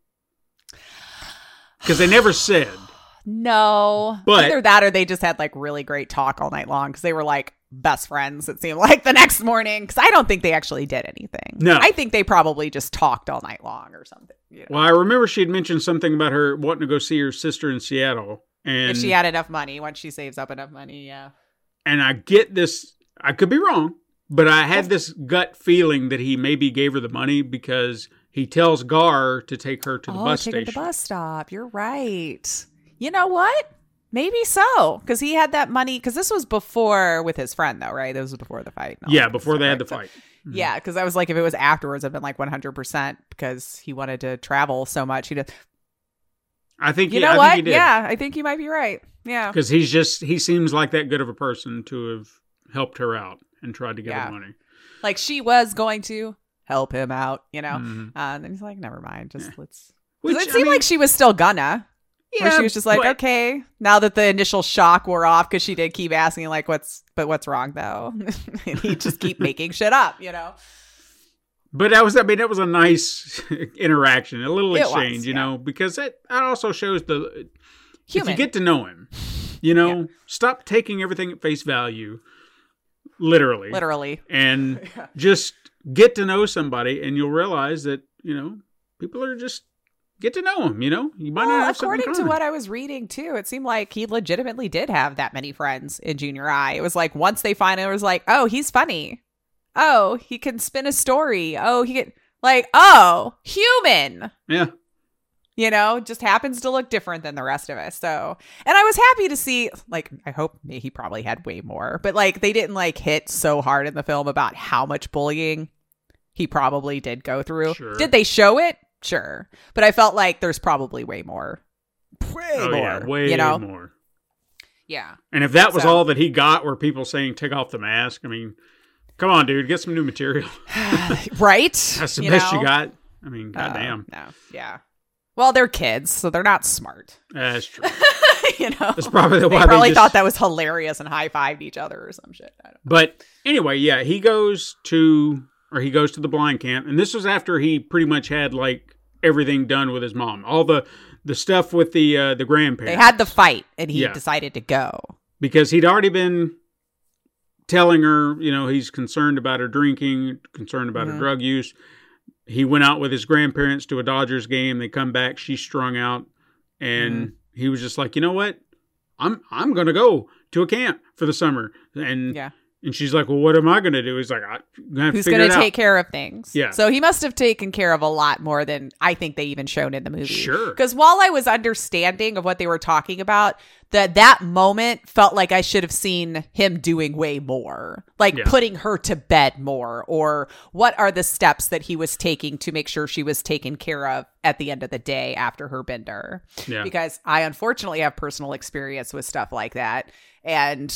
Because they never said. No. But either that or they just had like really great talk all night long because they were like best friends, it seemed like, the next morning. Because I don't think they actually did anything. No. I think they probably just talked all night long or something. Well, I remember she had mentioned something about her wanting to go see her sister in Seattle. And if she had enough money, once she saves up enough money, yeah. And I get this, I could be wrong, but I had this gut feeling that he maybe gave her the money because he tells Gar to take her to the bus station. Take her to the bus stop. You're right. You know what? Maybe so. Because he had that money. Because this was before with his friend, though, right? This was before the fight. Yeah, before they had the fight. Mm-hmm. Yeah, because I was like, if it was afterwards, I've been like 100% because he wanted to travel so much. I think you know what? He did. Yeah, I think you might be right. Yeah, because he seems like that good of a person to have helped her out and tried to get her money. Like she was going to help him out, and then he's like, never mind, let's. It seemed like she was still gonna. Yeah, where she was just like, okay, now that the initial shock wore off, because she did keep asking like, what's wrong though? And he'd just keep making shit up, But that was a nice interaction, a little exchange, because that also shows if you get to know him, stop taking everything at face value. Literally. Literally. And just get to know somebody, and you'll realize that, people are just get to know them, You might not have something in According to common. what I was reading too, it seemed like he legitimately did have that many friends in junior high. It was like once they finally was like, oh, he's funny. Oh, he can spin a story. Oh, he can human. Yeah. Just happens to look different than the rest of us. So, and I was happy to see, I hope he probably had way more, but they didn't hit so hard in the film about how much bullying he probably did go through. Sure. Did they show it? Sure. But I felt like there's probably way more. Yeah, way more. Yeah. And if that was So- all that he got, were people saying, take off the mask, I mean, come on, dude, get some new material. Right? That's the best you got. I mean, goddamn. No. Yeah. Well, they're kids, so they're not smart. That's true. That's probably they why probably they thought that was hilarious and high-fived each other or some shit. I don't know. But anyway, yeah, he goes to the blind camp, and this was after he pretty much had everything done with his mom, all the stuff with the grandparents. They had the fight, and he Yeah. decided to go. Because he'd already been telling her, he's concerned about her drinking, concerned about her drug use. He went out with his grandparents to a Dodgers game. They come back, she's strung out, and he was just like, you know what? I'm going to go to a camp for the summer. And Yeah. And she's like, well, what am I going to do? He's like, I'm going to have to Who's figure going it to out. take care of things? Yeah. So he must have taken care of a lot more than I think they even shown in the movie. Sure. Because while I was understanding of what they were talking about, that moment felt like I should have seen him doing way more, Yeah. putting her to bed more, or what are the steps that he was taking to make sure she was taken care of at the end of the day after her bender. Yeah. Because I unfortunately have personal experience with stuff like that. And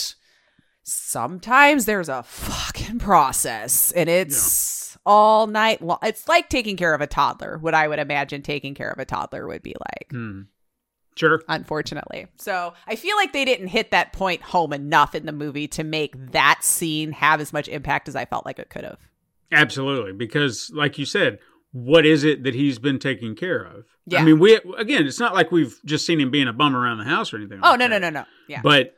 sometimes there's a fucking process, and it's all night long. It's like taking care of a toddler, what I would imagine taking care of a toddler would be like. Sure. Unfortunately. So I feel like they didn't hit that point home enough in the movie to make that scene have as much impact as I felt like it could have. Absolutely. Because like you said, what is it that he's been taking care of? Yeah. I mean, it's not like we've just seen him being a bum around the house or anything. Oh, like no, that. no. Yeah. But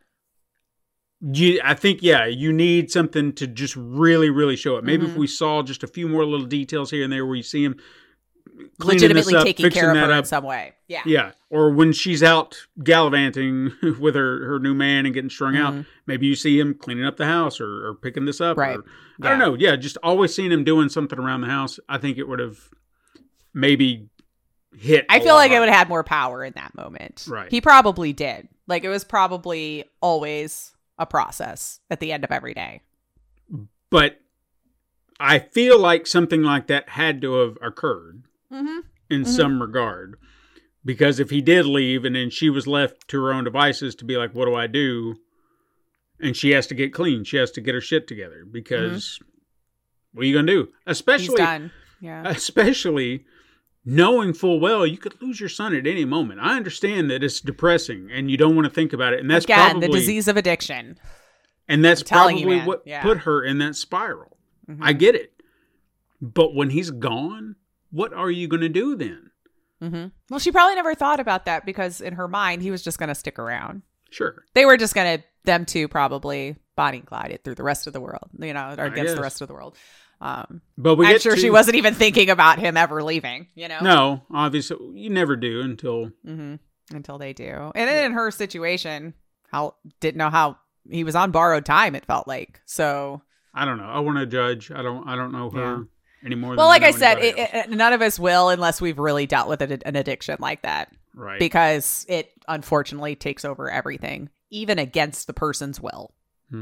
I think, you need something to just really, really show it. Maybe if we saw just a few more little details here and there where you see him cleaning legitimately this up, taking fixing care of that her in up. some way. Yeah. Yeah. Or when she's out gallivanting with her new man and getting strung out, maybe you see him cleaning up the house or picking this up. Right. Or, I don't know. Yeah. Just always seeing him doing something around the house. I think it would have maybe hit. I a feel lot like it harder. would have had more power in that moment. Right. He probably did. It was probably always a process at the end of every day. But I feel like something like that had to have occurred in some regard. Because if he did leave and then she was left to her own devices to be like, what do I do? And she has to get clean. She has to get her shit together. Because what are you going to do? He's Especially, done. Yeah. especially knowing full well you could lose your son at any moment. I understand that it's depressing and you don't want to think about it. And that's Again, probably the disease of addiction. And that's telling you, probably man. what Yeah. put her in that spiral. I get it. But when he's gone, what are you going to do then? Well, she probably never thought about that because in her mind, he was just going to stick around. Sure. They were just going to, them two probably Bonnie and Clyde it through the rest of the world, or against the guess. rest of the world. But we I'm get sure to- she wasn't even thinking about him ever leaving, No, obviously. You never do until... until they do. And then in her situation, didn't know how he was on borrowed time, it felt like. So, I don't know. I want to judge. I don't know her anymore. well, like I said, anybody else. none of us will unless we've really dealt with an addiction like that. Right. Because it unfortunately takes over everything, even against the person's will.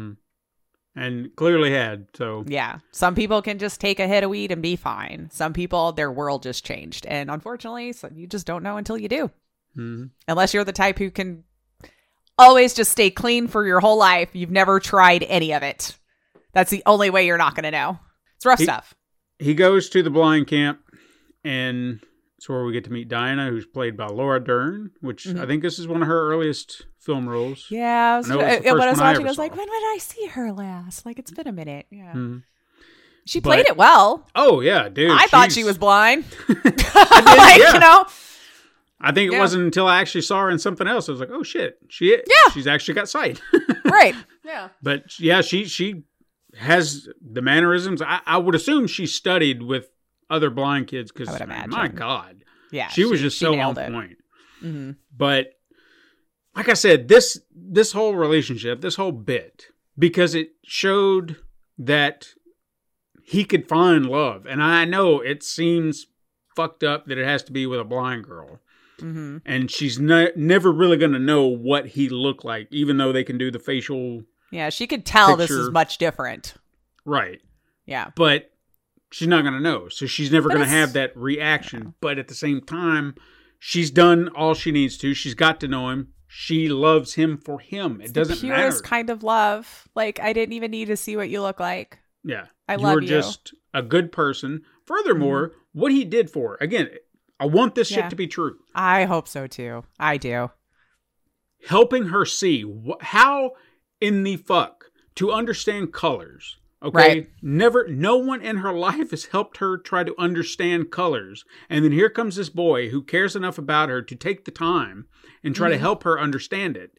And clearly had, so... Yeah. Some people can just take a hit of weed and be fine. Some people, their world just changed. And unfortunately, you just don't know until you do. Unless you're the type who can always just stay clean for your whole life. You've never tried any of it. That's the only way you're not going to know. It's rough stuff. He goes to the blind camp, and it's where we get to meet Diana, who's played by Laura Dern, which I think this is one of her earliest film roles. Yeah. I know it was the When I first was one I watching, ever I was like, saw. when did I see her last? It's been a minute. Yeah. She played it well. Oh, yeah, dude. I thought she she's- was blind. yeah. I think it Yeah. wasn't until I actually saw her in something else. I was like, "Oh shit, she's actually got sight." Right. Yeah. But yeah, she has the mannerisms. I would assume she studied with other blind kids because, I would imagine. my God, Yeah, she was just so on nailed it. point. Mm-hmm. But like I said, this whole relationship, this whole bit, because it showed that he could find love. And I know it seems fucked up that it has to be with a blind girl. Mm-hmm. And she's never really going to know what he looked like, even though they can do the facial. Yeah, she could tell this Picture. is much different. Right. Yeah. But she's not going to know. So she's never But going to it's- have that reaction. But at the same time, she's done all she needs to. She's got to know him. She loves him for him. It doesn't the matter. purest kind of love. Like, I didn't even need to see what you look like. Yeah. I you love were you. just a good person. Furthermore, what he did for her. Again, I want this Yeah. shit to be true. I hope so too. I do. Helping her see how in the fuck to understand colors. Okay. Right. No one in her life has helped her try to understand colors. And then here comes this boy who cares enough about her to take the time and try to help her understand it.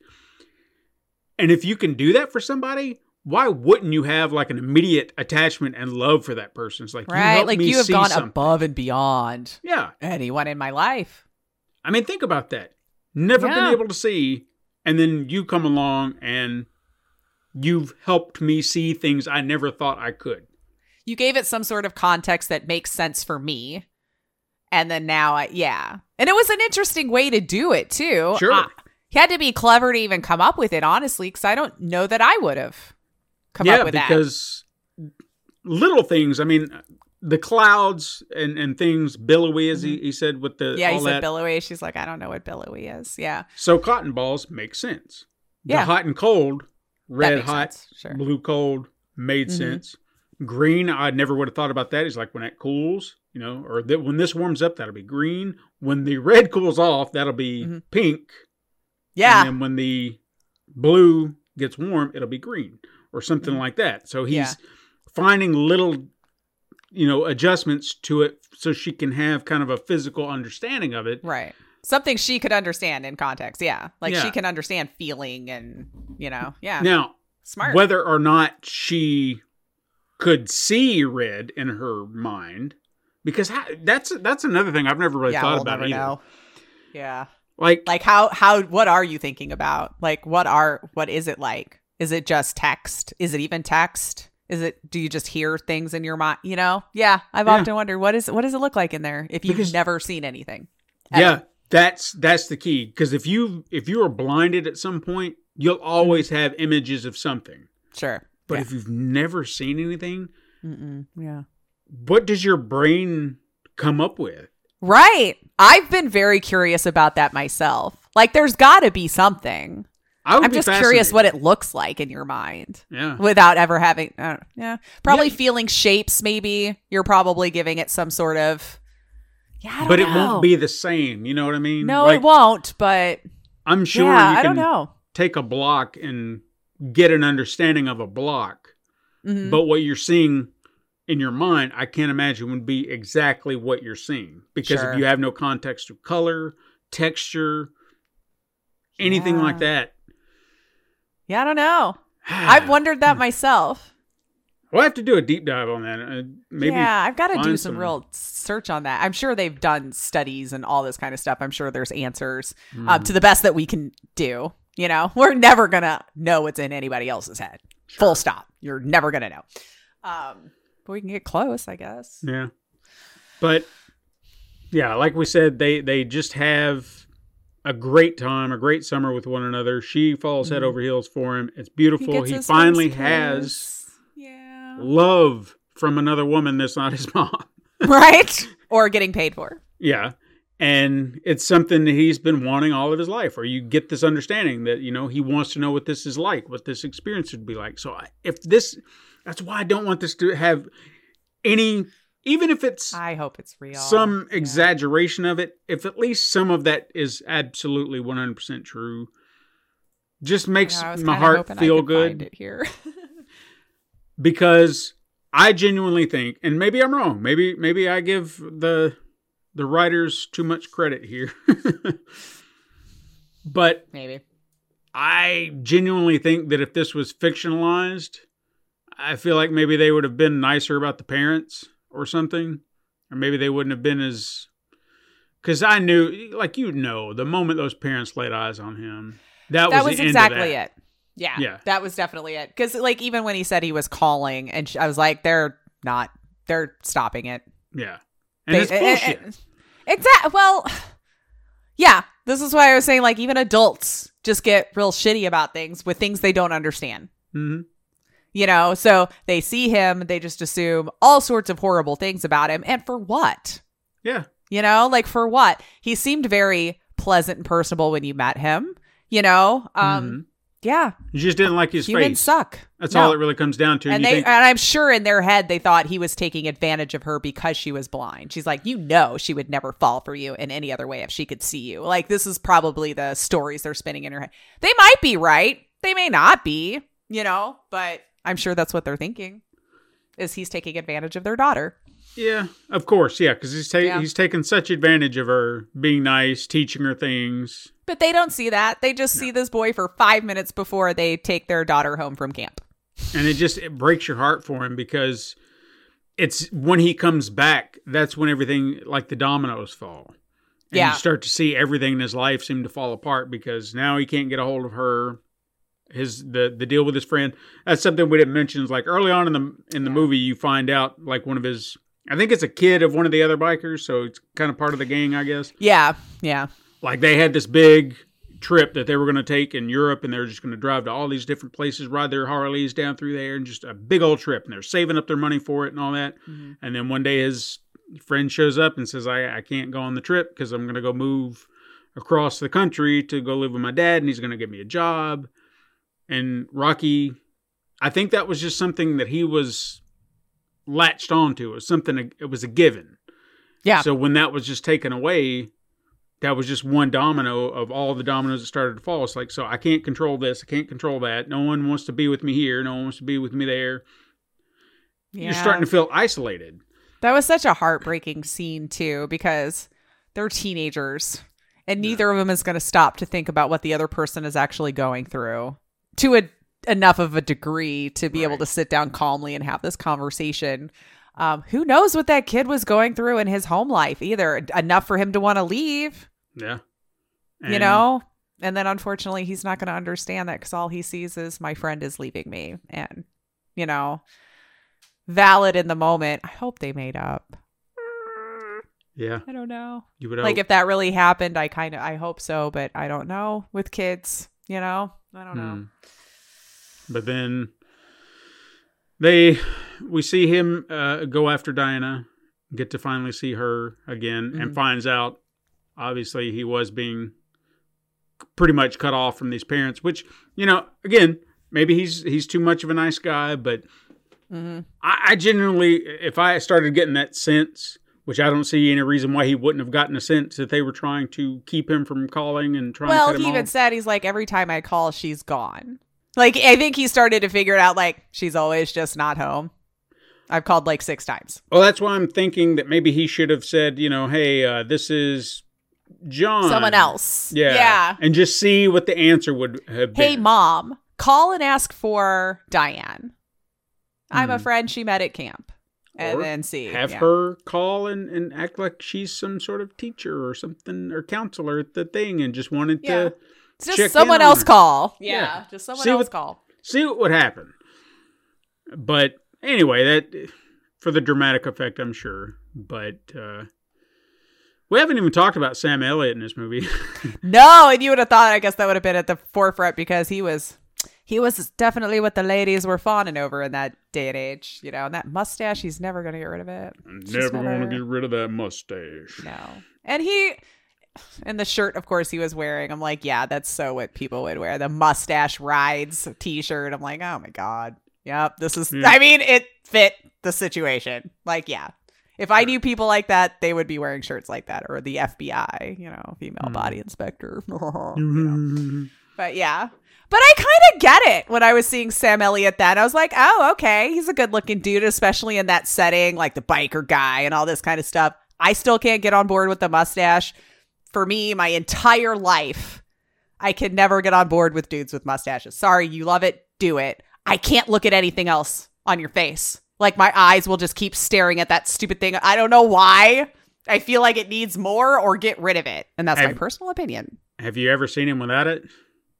And if you can do that for somebody, why wouldn't you have like an immediate attachment and love for that person? It's like, you Right? helped Like, me you have see gone something. above and beyond Yeah. anyone in my life. I mean, think about that. Never been Yeah. able to see, and then you come along and you've helped me see things I never thought I could. You gave it some sort of context that makes sense for me. And then now, yeah. And it was an interesting way to do it, too. Sure. He had to be clever to even come up with it, honestly, because I don't know that I would have come up with that. because little things, I mean, the clouds and things billowy, as he said, with the Yeah, all he said that. billowy. She's like, I don't know what billowy is. Yeah. So cotton balls make sense. The Yeah. hot and cold, red makes hot, sense, sure. blue cold, made sense. Green, I never would have thought about that. It's like when that cools, or when this warms up, that'll be green. When the red cools off, that'll be pink. Yeah. And then when the blue gets warm, it'll be green or something like that. So he's finding little, adjustments to it so she can have kind of a physical understanding of it. Right. Something she could understand in context. Yeah. Like, Yeah. she can understand feeling and, yeah. Now, Smart. whether or not she could see red in her mind, because that's another thing I've never really yeah, thought we'll about never either. know. Yeah. Like, Like, how, what are you thinking about? Like, what is it like? Is it just text? Is it even text? Do you just hear things in your mind? Yeah. I've often wondered, what does it look like in there if you've Because- never seen anything? yeah, that's the key. Because if you are blinded at some point, you'll always have images of something. Sure. But if you've never seen anything, Yeah. what does your brain come up with? Right. I've been very curious about that myself. Like, there's got to be something. I'm I'm just curious what it looks like in your mind. Yeah. Without ever having, probably feeling shapes. Maybe you're probably giving it some sort of, I don't But know. it won't be the same. You know what I mean? No, Like, it won't. But I'm sure yeah, you I can don't know. take a block and get an understanding of a block. Mhm. But what you're seeing in your mind, I can't imagine would be exactly what you're seeing. Because Sure. if you have no context of color, texture, anything Yeah. like that. Yeah, I don't know. I've wondered that myself. We'll have to do a deep dive on that. Maybe. Yeah, I've got to do find some real search on that. I'm sure they've done studies and all this kind of stuff. I'm sure there's answers to the best that we can do. We're never going to know what's in anybody else's head. Full stop. You're never going to know. But we can get close, I guess. Yeah. But yeah, like we said, they just have a great time, a great summer with one another. She falls head over heels for him. It's beautiful. gets He his finally first has kiss. Yeah. love from another woman that's not his mom. Right? Or getting paid for. Yeah. And it's something that he's been wanting all of his life, or you get this understanding that, he wants to know what this is like, what this experience would be like. So that's why I don't want this to have any, even if it's I hope it's real. some exaggeration of it, if at least some of that is absolutely 100% true, just makes I was my kinda heart hoping I feel could find good. it here. Because I genuinely think, and maybe I'm wrong, maybe I give the writers too much credit here, but Maybe. I genuinely think that if this was fictionalized, I feel like maybe they would have been nicer about the parents or something. Or maybe they wouldn't have been as... Because I knew, like, the moment those parents laid eyes on him, that was the exactly end of that. it. Yeah, Yeah. that was definitely it. Because, like, even when he said he was calling, and I was like, they're stopping it. Yeah. And it's bullshit. Exactly. Well, yeah. This is why I was saying, like, even adults just get real shitty about things with things they don't understand. Mm-hmm. You know, so they see him, they just assume all sorts of horrible things about him. And for what? Yeah. You know, like, for what? He seemed very pleasant and personable when you met him, you know? Yeah. You just didn't like his Humans face. suck. That's No. all it really comes down to. And you think, I'm sure in their head they thought he was taking advantage of her because she was blind. She's like, she would never fall for you in any other way if she could see you. Like, this is probably the stories they're spinning in her head. They might be right. They may not be, you know, but I'm sure that's what they're thinking, is he's taking advantage of their daughter. yeah, of course. Yeah, because he's taken such advantage of her, being nice, teaching her things. But they don't see that. They just see this boy for 5 minutes before they take their daughter home from camp. And it breaks your heart for him, because it's when he comes back, that's when everything, like the dominoes fall. And Yeah. you start to see everything in his life seem to fall apart, because now he can't get a hold of her. The deal with his friend. That's something we didn't mention. Is like early on in the movie, you find out like one of his, I think it's a kid of one of the other bikers, so it's kind of part of the gang, I guess. Yeah. Yeah. Like they had this big trip that they were going to take in Europe, and they were just going to drive to all these different places, ride their Harleys down through there, and just a big old trip. And they're saving up their money for it and all that. Mm-hmm. And then one day his friend shows up and says, I can't go on the trip because I'm going to go move across the country to go live with my dad, and he's going to give me a job. And Rocky, I think that was just something that he was latched onto. It was something, it was a given. Yeah. So when that was just taken away, that was just one domino of all the dominoes that started to fall. It's like, so I can't control this. I can't control that. No one wants to be with me here. No one wants to be with me there. Yeah. You're starting to feel isolated. That was such a heartbreaking scene, too, because they're teenagers and neither of them is going to stop to think about what the other person is actually going through to enough of a degree to be able to sit down calmly and have this conversation. Who knows what that kid was going through in his home life either, enough for him to want to leave. Yeah. You know? And then unfortunately, he's not going to understand that because all he sees is my friend is leaving me. And, you know, valid in the moment. I hope they made up. Yeah. I don't know. You would Like hope. if that really happened, I hope so, but I don't know with kids, you know? I don't know. But then we see him go after Diana, get to finally see her again, and finds out, obviously, he was being pretty much cut off from these parents, which, you know, again, maybe he's too much of a nice guy, but I genuinely, if I started getting that sense, which I don't see any reason why he wouldn't have gotten a sense that they were trying to keep him from calling and trying to cut him He even off. said, he's like, every time I call, she's gone. Like, I think he started to figure it out, like, she's always just not home. I've called like 6 times. Well, that's why I'm thinking that maybe he should have said, you know, hey, this is John. Someone else. Yeah. Yeah. And just see what the answer would have been. Hey, Mom, call and ask for Diane. I'm a friend she met at camp. And Or then see. Have yeah. her call and act like she's some sort of teacher or something, or counselor at the thing, and just wanted Yeah. to Just check someone in on else her. call. Yeah. Yeah. Just someone See else what- call. See what would happen. But anyway, that for the dramatic effect, I'm sure. But we haven't even talked about Sam Elliott in this movie. No, and you would have thought, I guess that would have been at the forefront because he was definitely what the ladies were fawning over in that day and age. You know, and that mustache, he's never going to get rid of it. Never going to get rid of that mustache. No. And the shirt, of course, he was wearing, I'm like, yeah, that's so what people would wear. The mustache rides t-shirt. I'm like, oh my God. Yep. This is, I mean, it fit the situation. Like, yeah. If I knew people like that, they would be wearing shirts like that, or the FBI, you know, female body inspector. You know. But yeah. But I kind of get it when I was seeing Sam Elliott then. I was like, oh, okay. He's a good looking dude, especially in that setting, like the biker guy and all this kind of stuff. I still can't get on board with the mustache. For me, my entire life, I could never get on board with dudes with mustaches. Sorry, you love it, do it. I can't look at anything else on your face. Like my eyes will just keep staring at that stupid thing. I don't know why. I feel like it needs more or get rid of it. And that's my personal opinion. Have you ever seen him without it?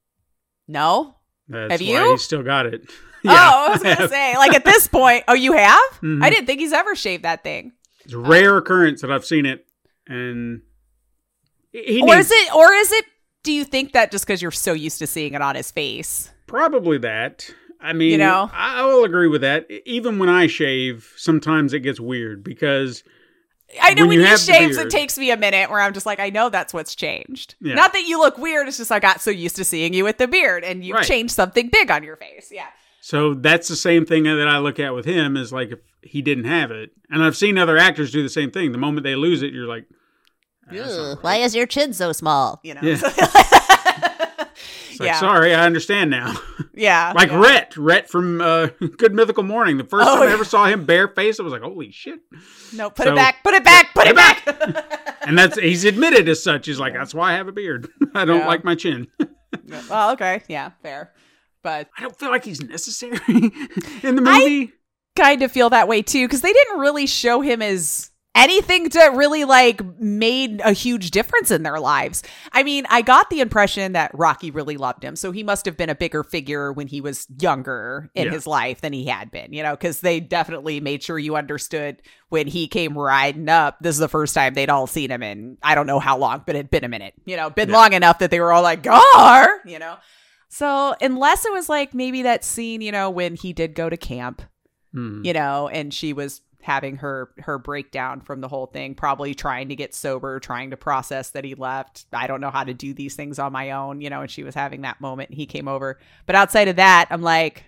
No. That's Have why you? he's still got it. Oh, I was going to say, like at this point, oh, you have? Mhm. I didn't think he's ever shaved that thing. It's a rare occurrence that I've seen it, and he Or needs is it, do you think that just because you're so used to seeing it on his face? probably that. I mean, You know? I will agree with that. Even when I shave, sometimes it gets weird because I know When when you he have the shaves, it beard. takes me a minute where I'm just like, I know that's what's changed. Yeah. Not that you look weird. It's just I got so used to seeing you with the beard and you've Right. changed something big on your face. Yeah. so that's the same thing that I look at with him is like if he didn't have it, and I've seen other actors do the same thing. The moment they lose it, you're like, "That's not right." Why is your chin so small? You know? Yeah. It's like, Yeah. sorry, I understand now. Yeah. Like yeah. Rhett from Good Mythical Morning. The first Oh, time I yeah. ever saw him barefaced, I was like, holy shit. No, put So- it back. Put it back. Put it back. And he's admitted as such. He's like, that's why I have a beard. I don't Yeah. like my chin. Well, okay. Yeah, fair. But I don't feel like he's necessary in the movie. kind of feel that way too because they didn't really show him as anything to really like made a huge difference in their lives. I mean, I got the impression that Rocky really loved him, so he must have been a bigger figure when he was younger in Yeah. his life than he had been, you know, because they definitely made sure you understood when he came riding up. This is the first time they'd all seen him in I don't know how long, but it'd been a minute, you know, been Yeah. long enough that they were all like, Gar, you know. So unless it was like maybe that scene, you know, when he did go to camp, Hmm. you know, and she was having her breakdown from the whole thing, probably trying to get sober, trying to process that he left. I don't know how to do these things on my own, you know, and she was having that moment and he came over. But outside of that, I'm like,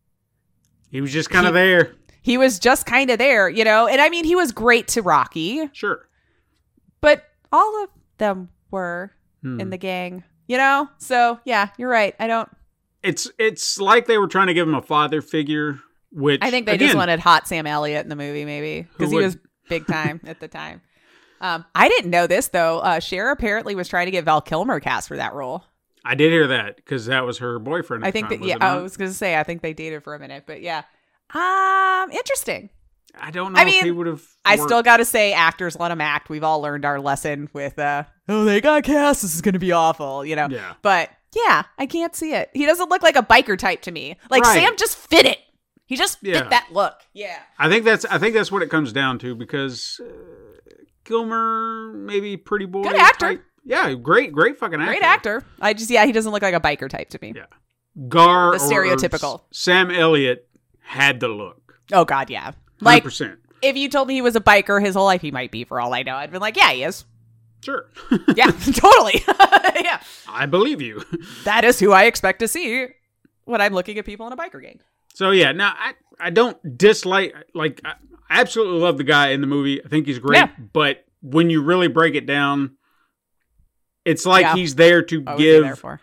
He was just kind of there. he was just kind of there, you know, and I mean, he was great to Rocky, Sure. but all of them were Hmm. in the gang, you know? So yeah, you're right. It's like they were trying to give him a father figure, which I think they again, just wanted hot Sam Elliott in the movie, maybe because he would- was big time at the time. I didn't know this though. Cher apparently was trying to get Val Kilmer cast for that role. I did hear that because that was her boyfriend. At I the think time, that was yeah. it not? I was gonna say I think they dated for a minute, but yeah. Interesting. I don't know I if he mean, would have. I still got to say, actors let them act. We've all learned our lesson with, oh, they got cast. This is gonna be awful, you know. Yeah. But yeah, I can't see it. He doesn't look like a biker type to me. Like Right. Sam just fit it. He just Yeah. fit that look. Yeah. I think that's what it comes down to because Kilmer, maybe pretty boy, Good actor. type. Yeah, great fucking actor. Great actor. He doesn't look like a biker type to me. Yeah. Gar, The stereotypical. Sam Elliott had the look. Oh God, yeah. Like 100%. if you told me he was a biker his whole life, he might be for all I know. I'd been like, yeah, he is. Sure. Yeah, totally. Yeah, I believe you. that is who I expect to see when I'm looking at people in a biker gang. So yeah, now I don't dislike I absolutely love the guy in the movie. I think he's great, Yeah. but when you really break it down, it's like Yeah. he's there to What was he there give for?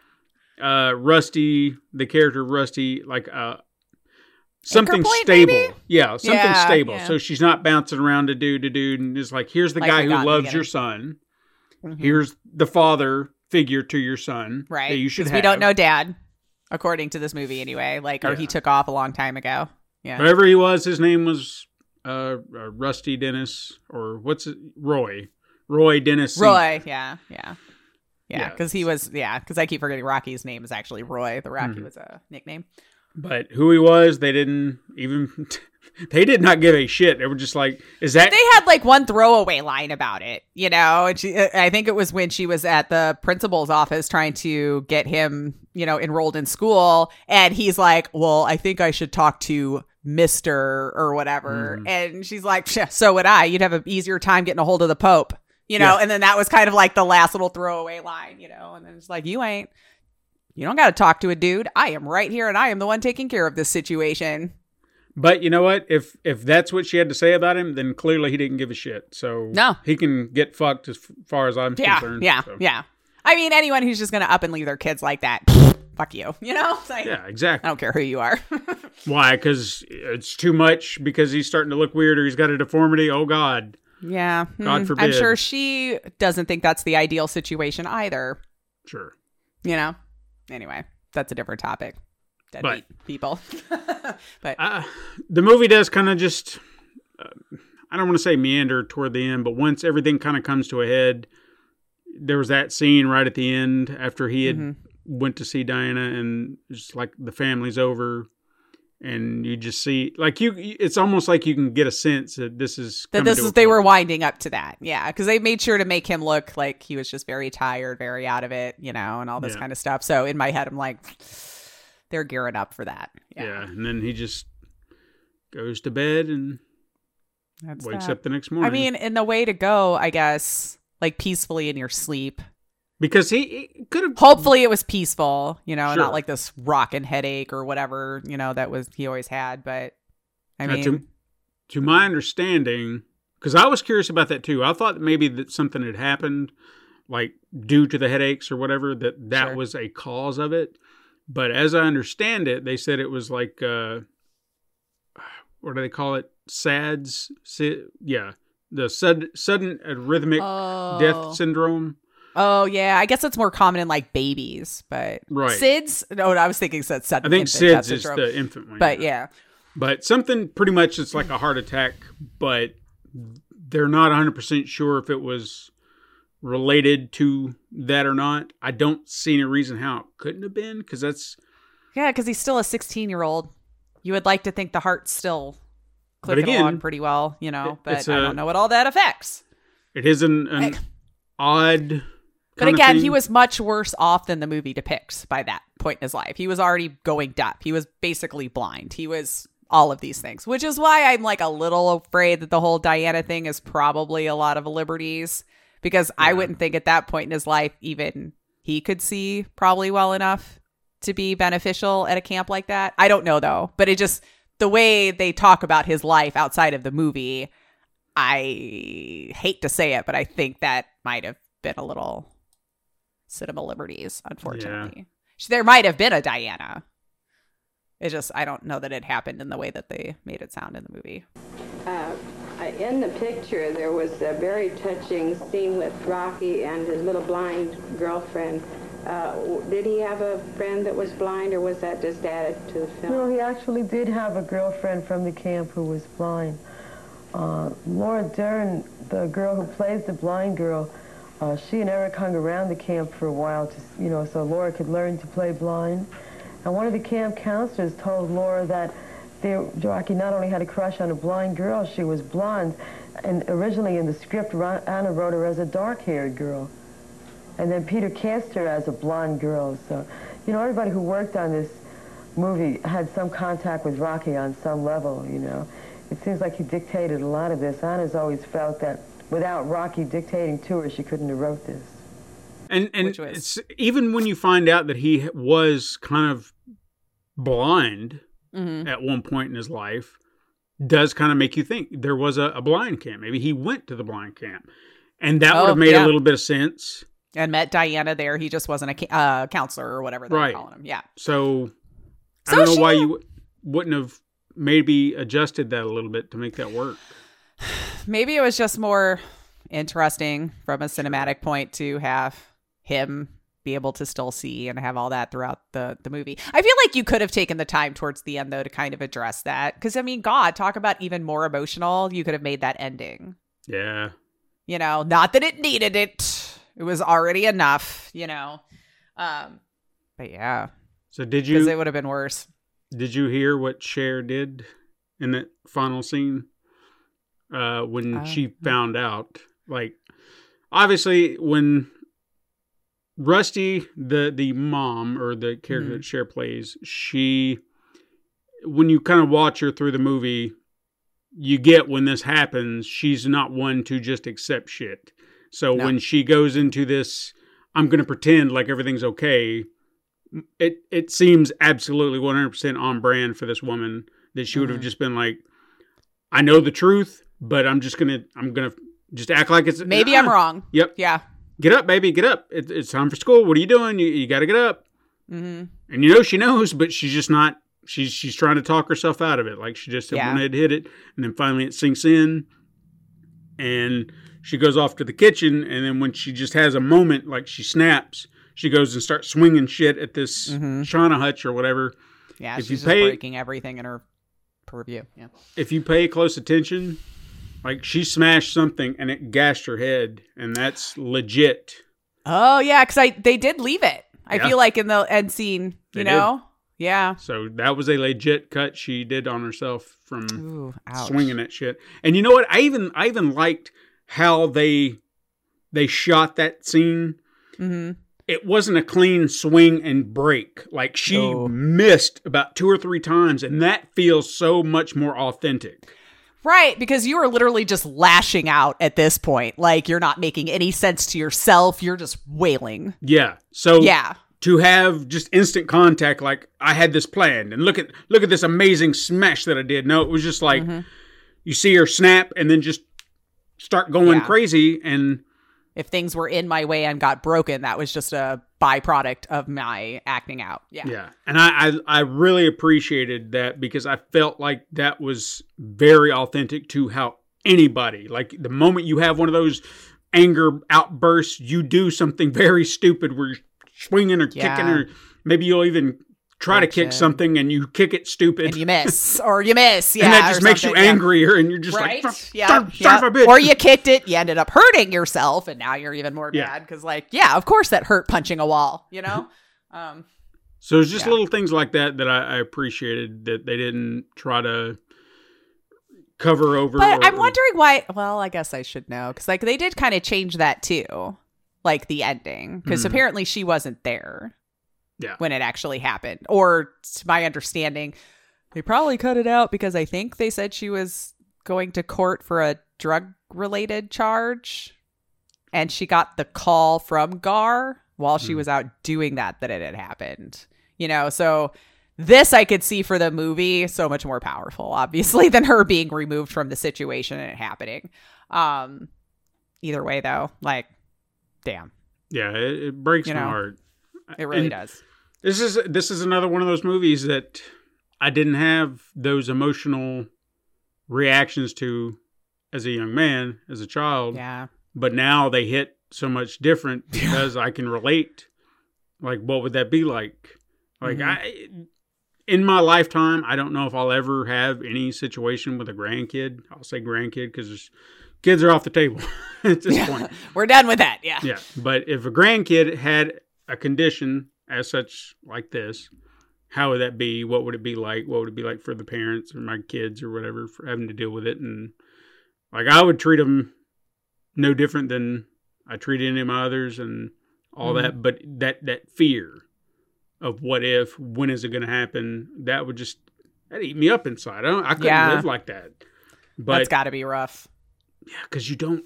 Rusty, the character Rusty, like something point, stable. maybe? Yeah, something Yeah, stable. yeah. So she's not bouncing around to dude, and it's like, here's the Like guy we who got in the loves your beginning. son. Here's the father figure to your son. Right. That you should 'Cause have. we don't know dad, according to this movie anyway. Like, or Yeah. he took off a long time ago. Yeah. Whoever he was, his name was Rusty Dennis, or what's it? Roy Dennis. Sr. Roy. Yeah. Yeah. Yeah. Yeah. Because he was, because I keep forgetting Rocky's name is actually Roy. The Mm-hmm. Rocky was a nickname. But who he was, they didn't even. They did not give a shit. They were just like, "Is that?" They had like one throwaway line about it, you know, and I think it was when she was at the principal's office trying to get him, you know, enrolled in school. And he's like, well, I think I should talk to Mr. or whatever. And she's like, so would I. You'd have an easier time getting a hold of the Pope, you know? Yeah. And then that was kind of like the last little throwaway line, you know? And then it's like, you don't got to talk to a dude. I am right here and I am the one taking care of this situation. But you know what? If that's what she had to say about him, then clearly he didn't give a shit. So No. he can get fucked as far as I'm concerned. Yeah. So, Yeah. I mean, anyone who's just going to up and leave their kids like that, fuck you, you know? It's like, Yeah, I exactly. don't care who you are. Why? Because it's too much. Because he's starting to look weird, or he's got a deformity. Oh God. Yeah. God I'm forbid. sure she doesn't think that's the ideal situation either, Sure. you know? Anyway, that's a different topic. deadbeat people. But the movie does kind of just, I don't want to say meander toward the end, but once everything kind of comes to a head, there was that scene right at the end after he had went to see Diana, and just like the family's over, and you just see like it's almost like you can get a sense that they were winding up to that. Yeah. Cause they made sure to make him look like he was just very tired, very out of it, and all this kind of stuff. So in my head, I'm like, they're gearing up for that. Yeah. And then he just goes to bed and wakes up the next morning. I mean, in the way to go, I guess, like peacefully in your sleep. Because he could have. Hopefully it was peaceful, Sure. not like this rocking headache or whatever, he always had. But I mean, to my understanding, because I was curious about that too. I thought maybe that something had happened, like due to the headaches or whatever, that Sure. was a cause of it. But as I understand it, they said it was like, what do they call it? SADS? The sudden arrhythmic death syndrome. Oh, yeah. I guess it's more common in like babies, but Right. SIDS? No, I was thinking SIDS. I think SIDS is the infant one. But yeah. But something pretty much it's like a heart attack, but they're not 100% sure if it was related to that or not. I don't see any reason how it couldn't have been, because that's... Yeah, because he's still a 16-year-old. You would like to think the heart's still But clicking again, along pretty well, but it's I don't know what all that affects. It is an odd... But again, he was much worse off than the movie depicts by that point in his life. He was already going deaf. He was basically blind. He was all of these things, which is why I'm like a little afraid that the whole Diana thing is probably a lot of liberties, because I wouldn't think at that point in his life even he could see probably well enough to be beneficial at a camp like that. I don't know though, but it just, the way they talk about his life outside of the movie, I hate to say it, but I think that might have been a little cinema liberties, unfortunately. There might have been a Diana. It just, I don't know that it happened in the way that they made it sound in the movie. In the picture, there was a very touching scene with Rocky and his little blind girlfriend. Did he have a friend that was blind, or was that just added to the film? No, he actually did have a girlfriend from the camp who was blind. Laura Dern, the girl who plays the blind girl, she and Eric hung around the camp for a while, so Laura could learn to play blind. And one of the camp counselors told Laura that Rocky not only had a crush on a blind girl, she was blonde. And originally in the script, Anna wrote her as a dark-haired girl. And then Peter cast her as a blonde girl. So, everybody who worked on this movie had some contact with Rocky on some level, It seems like he dictated a lot of this. Anna's always felt that without Rocky dictating to her, she couldn't have wrote this. And it's even when you find out that he was kind of blind at one point in his life, does kind of make you think there was a blind camp. Maybe he went to the blind camp, and that would have made a little bit of sense. And met Diana there. He just wasn't a counselor or whatever they were calling him. Yeah. So I don't know why you wouldn't have maybe adjusted that a little bit to make that work. Maybe it was just more interesting from a cinematic point to have him be able to still see and have all that throughout the movie. I feel like you could have taken the time towards the end, though, to kind of address that. Because, I mean, God, talk about even more emotional. You could have made that ending. Yeah. Not that it needed it. It was already enough, But yeah. So did you... Because it would have been worse. Did you hear what Cher did in that final scene? When she found out, like, obviously when Rusty, the mom or the character that Cher plays, when you kind of watch her through the movie, you get when this happens, she's not one to just accept shit. So when she goes into this, I'm going to pretend like everything's okay. It seems absolutely 100% on brand for this woman, that she would have just been like, I know the truth, but I'm gonna just act like it's... Maybe I'm wrong. Yep. Yeah. Get up, baby, get up. It's time for school. What are you doing? You got to get up. Mm-hmm. And she knows, but she's just not... She's trying to talk herself out of it. Like she just wanted to hit it. And then finally it sinks in. And she goes off to the kitchen. And then when she just has a moment, like she snaps, she goes and starts swinging shit at this Shauna Hutch or whatever. Yeah, if she's you just pay, breaking everything in her purview. Yeah. if you pay close attention, like she smashed something and it gashed her head, and that's legit. Oh yeah, because they did leave it. I Yeah. feel like in the end scene, They you know. Yeah. So that was a legit cut she did on herself from Ooh, ouch. swinging that shit. And you know what? I even liked how they shot that scene. Mm-hmm. It wasn't a clean swing and break. Like she Oh. missed about 2 or 3 times, and that feels so much more authentic. Right, because you are literally just lashing out at this point. Like you're not making any sense to yourself. You're just wailing. Yeah. So Yeah. to have just instant contact, like I had this planned, and look at this amazing smash that I did. No, it was just like you see her snap and then just start going Yeah. crazy. And If things were in my way and got broken, that was just a byproduct of my acting out. Yeah. yeah, and I really appreciated that, because I felt like that was very authentic to how anybody, like the moment you have one of those anger outbursts, you do something very stupid where you're swinging or Yeah. kicking, or maybe you'll even try to kick Gotcha. something and you kick it stupid. And you miss. Or you miss. Yeah. and that just or makes you something, yeah. angrier, and you're just Right? like, Yeah. son yeah. of a bitch. Or you kicked it, you ended up hurting yourself, and now you're even more Yeah. mad because, like, yeah, of course that hurt punching a wall, you know? So it's just Yeah. little things like that that I appreciated, that they didn't try to cover over. But I'm or- wondering why. Well, I guess I should know because, like, they did kind of change that too, like the ending, because apparently she wasn't there Yeah. when it actually happened. Or, to my understanding, they probably cut it out because I think they said she was going to court for a drug-related charge, and she got the call from Gar while she was out doing that it had happened. You know, so this I could see for the movie so much more powerful, obviously, than her being removed from the situation and it happening. Either way, though, like, damn, Yeah, it breaks You my know, heart. it really And does. This is another one of those movies that I didn't have those emotional reactions to as a young man, as a child. Yeah. But now they hit so much different because I can relate. Like, what would that be like? Like, in my lifetime, I don't know if I'll ever have any situation with a grandkid. I'll say grandkid because kids are off the table at this point. We're done with that. Yeah. Yeah, but if a grandkid had a condition as such like this, how would that be? What would it be like? What would it be like for the parents or my kids or whatever for having to deal with it? And like, I would treat them no different than I treat any of my others and all that. But that fear of what if, when is it going to happen? That'd eat me up inside. I couldn't Yeah. live like that. But That's got to be rough. yeah, because you don't.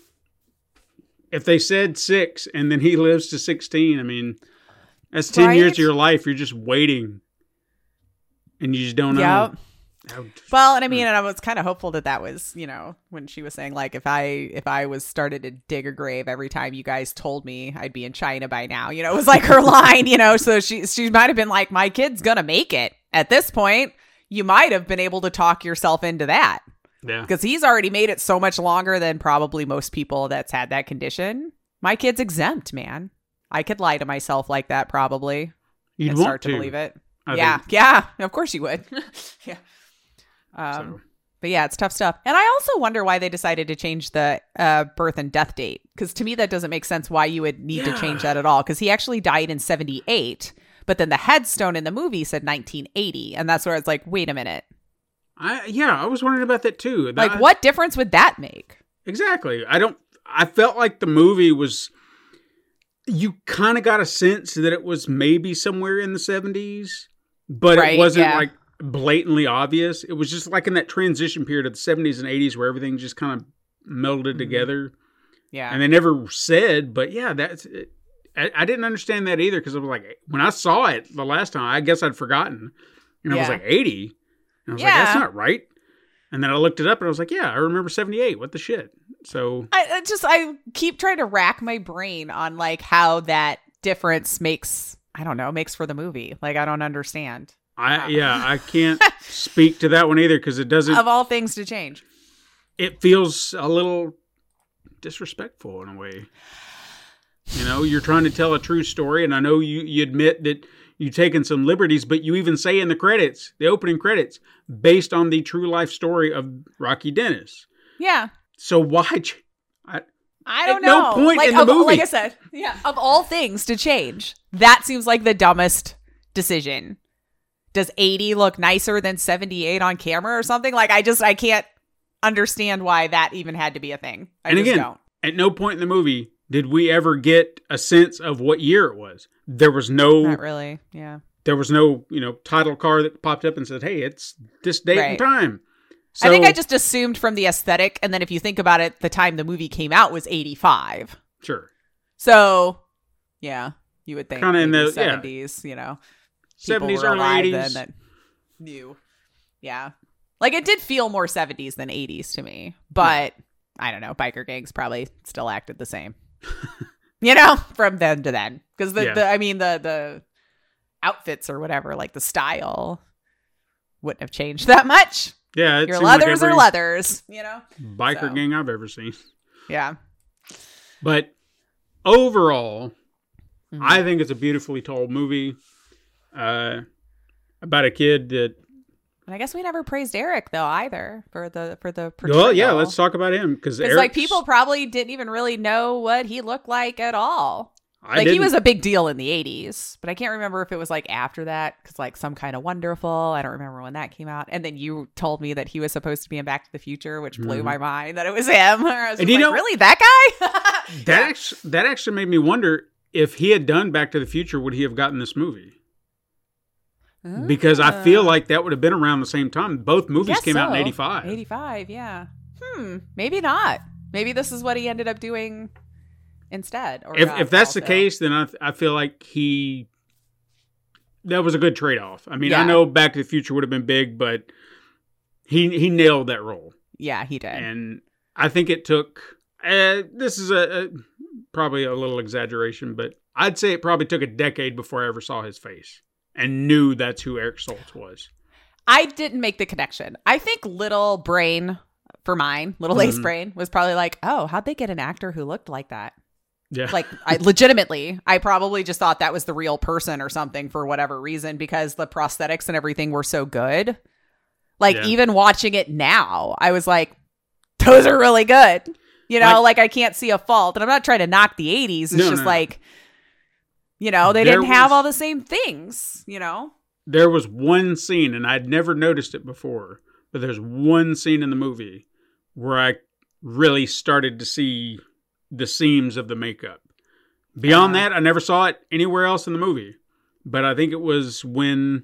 If they said 6 and then he lives to 16, I mean, that's 10 years Right? of your life. You're just waiting, and you just don't know. Yep. how- Well, and I mean, and I was kind of hopeful that was, you know, when she was saying like, if I was started to dig a grave every time you guys told me, I'd be in China by now. You know, it was like her line. You know, so she might have been like, my kid's gonna make it. At this point, you might have been able to talk yourself into that Yeah, because he's already made it so much longer than probably most people that's had that condition. My kid's exempt, man. I could lie to myself like that probably you'd and want start to believe it. I Yeah, think. yeah, of course you would. Yeah. So, But yeah, it's tough stuff. And I also wonder why they decided to change the birth and death date. Because to me, that doesn't make sense why you would need to change that at all. Because he actually died in 1978. But then the headstone in the movie said 1980. And that's where it's like, wait a minute. I was wondering about that too. Like, what difference would that make? Exactly. I felt like the movie was. You kind of got a sense that it was maybe somewhere in the 70s, but Right, it wasn't yeah. like blatantly obvious. It was just like in that transition period of the 70s and 80s where everything just kind of melded together. Yeah. And they never said, but yeah, that's it. I didn't understand that either because I was like, when I saw it the last time, I guess I'd forgotten. And I was Yeah. like, 80? And I was like, Yeah. that's not right. And then I looked it up and I was like, yeah, I remember 78. What the shit? So, I keep trying to rack my brain on like how that difference makes for the movie. Like, I don't understand. I can't speak to that one either because it doesn't. Of all things to change. It feels a little disrespectful in a way. You know, you're trying to tell a true story, and I know you admit that you've taken some liberties, but you even say in the credits, the opening credits, based on the true life story of Rocky Dennis. Yeah. So why? I don't at no know. point like, in the movie. Like I said, of all things to change, that seems like the dumbest decision. Does 80 look nicer than 78 on camera or something? Like, I can't understand why that even had to be a thing. I just don't. At no point in the movie did we ever get a sense of what year it was. There was no... Not really, yeah. There was no, title card that popped up and said, hey, it's this date and time. So, I think I just assumed from the aesthetic, and then if you think about it, the time the movie came out was 85. Sure. So, yeah, you would think kind of in the 70s, 70s, early 80s. That knew. Yeah. Like, it did feel more 70s than 80s to me, but I don't know. Biker gangs probably still acted the same, from then to then. Because the outfits or whatever, like the style wouldn't have changed that much. Yeah, your leathers are leathers, Biker gang I've ever seen. Yeah. But overall, I think it's a beautifully told movie about a kid that... And I guess we never praised Eric, though, either, for the portrayal. Well, yeah, let's talk about him. Because people probably didn't even really know what he looked like at all. He was a big deal in the 80s, but I can't remember if it was like after that, because like Some Kind of Wonderful, I don't remember when that came out. And then you told me that he was supposed to be in Back to the Future, which blew my mind that it was him. I was just really, that guy? That actually made me wonder if he had done Back to the Future, would he have gotten this movie? Because I feel like that would have been around the same time. Both movies came out in 85. 85, yeah. Maybe not. Maybe this is what he ended up doing instead. Or if that's the case, then I feel like that was a good trade-off. I mean, I know Back to the Future would have been big, but he nailed that role. Yeah, he did. And I think it took, this is probably a little exaggeration, but I'd say it probably took a decade before I ever saw his face and knew that's who Eric Stoltz was. I didn't make the connection. I think Little Brain, for mine, Little Ace Brain, was probably like, oh, how'd they get an actor who looked like that? Yeah. Like, I probably just thought that was the real person or something for whatever reason, because the prosthetics and everything were so good. Like, even watching it now, I was like, those are really good. I can't see a fault. And I'm not trying to knock the 80s. It's like, they didn't have all the same things, There was one scene, and I'd never noticed it before, but there's one scene in the movie where I really started to see the seams of the makeup. Beyond that, I never saw it anywhere else in the movie. But I think it was when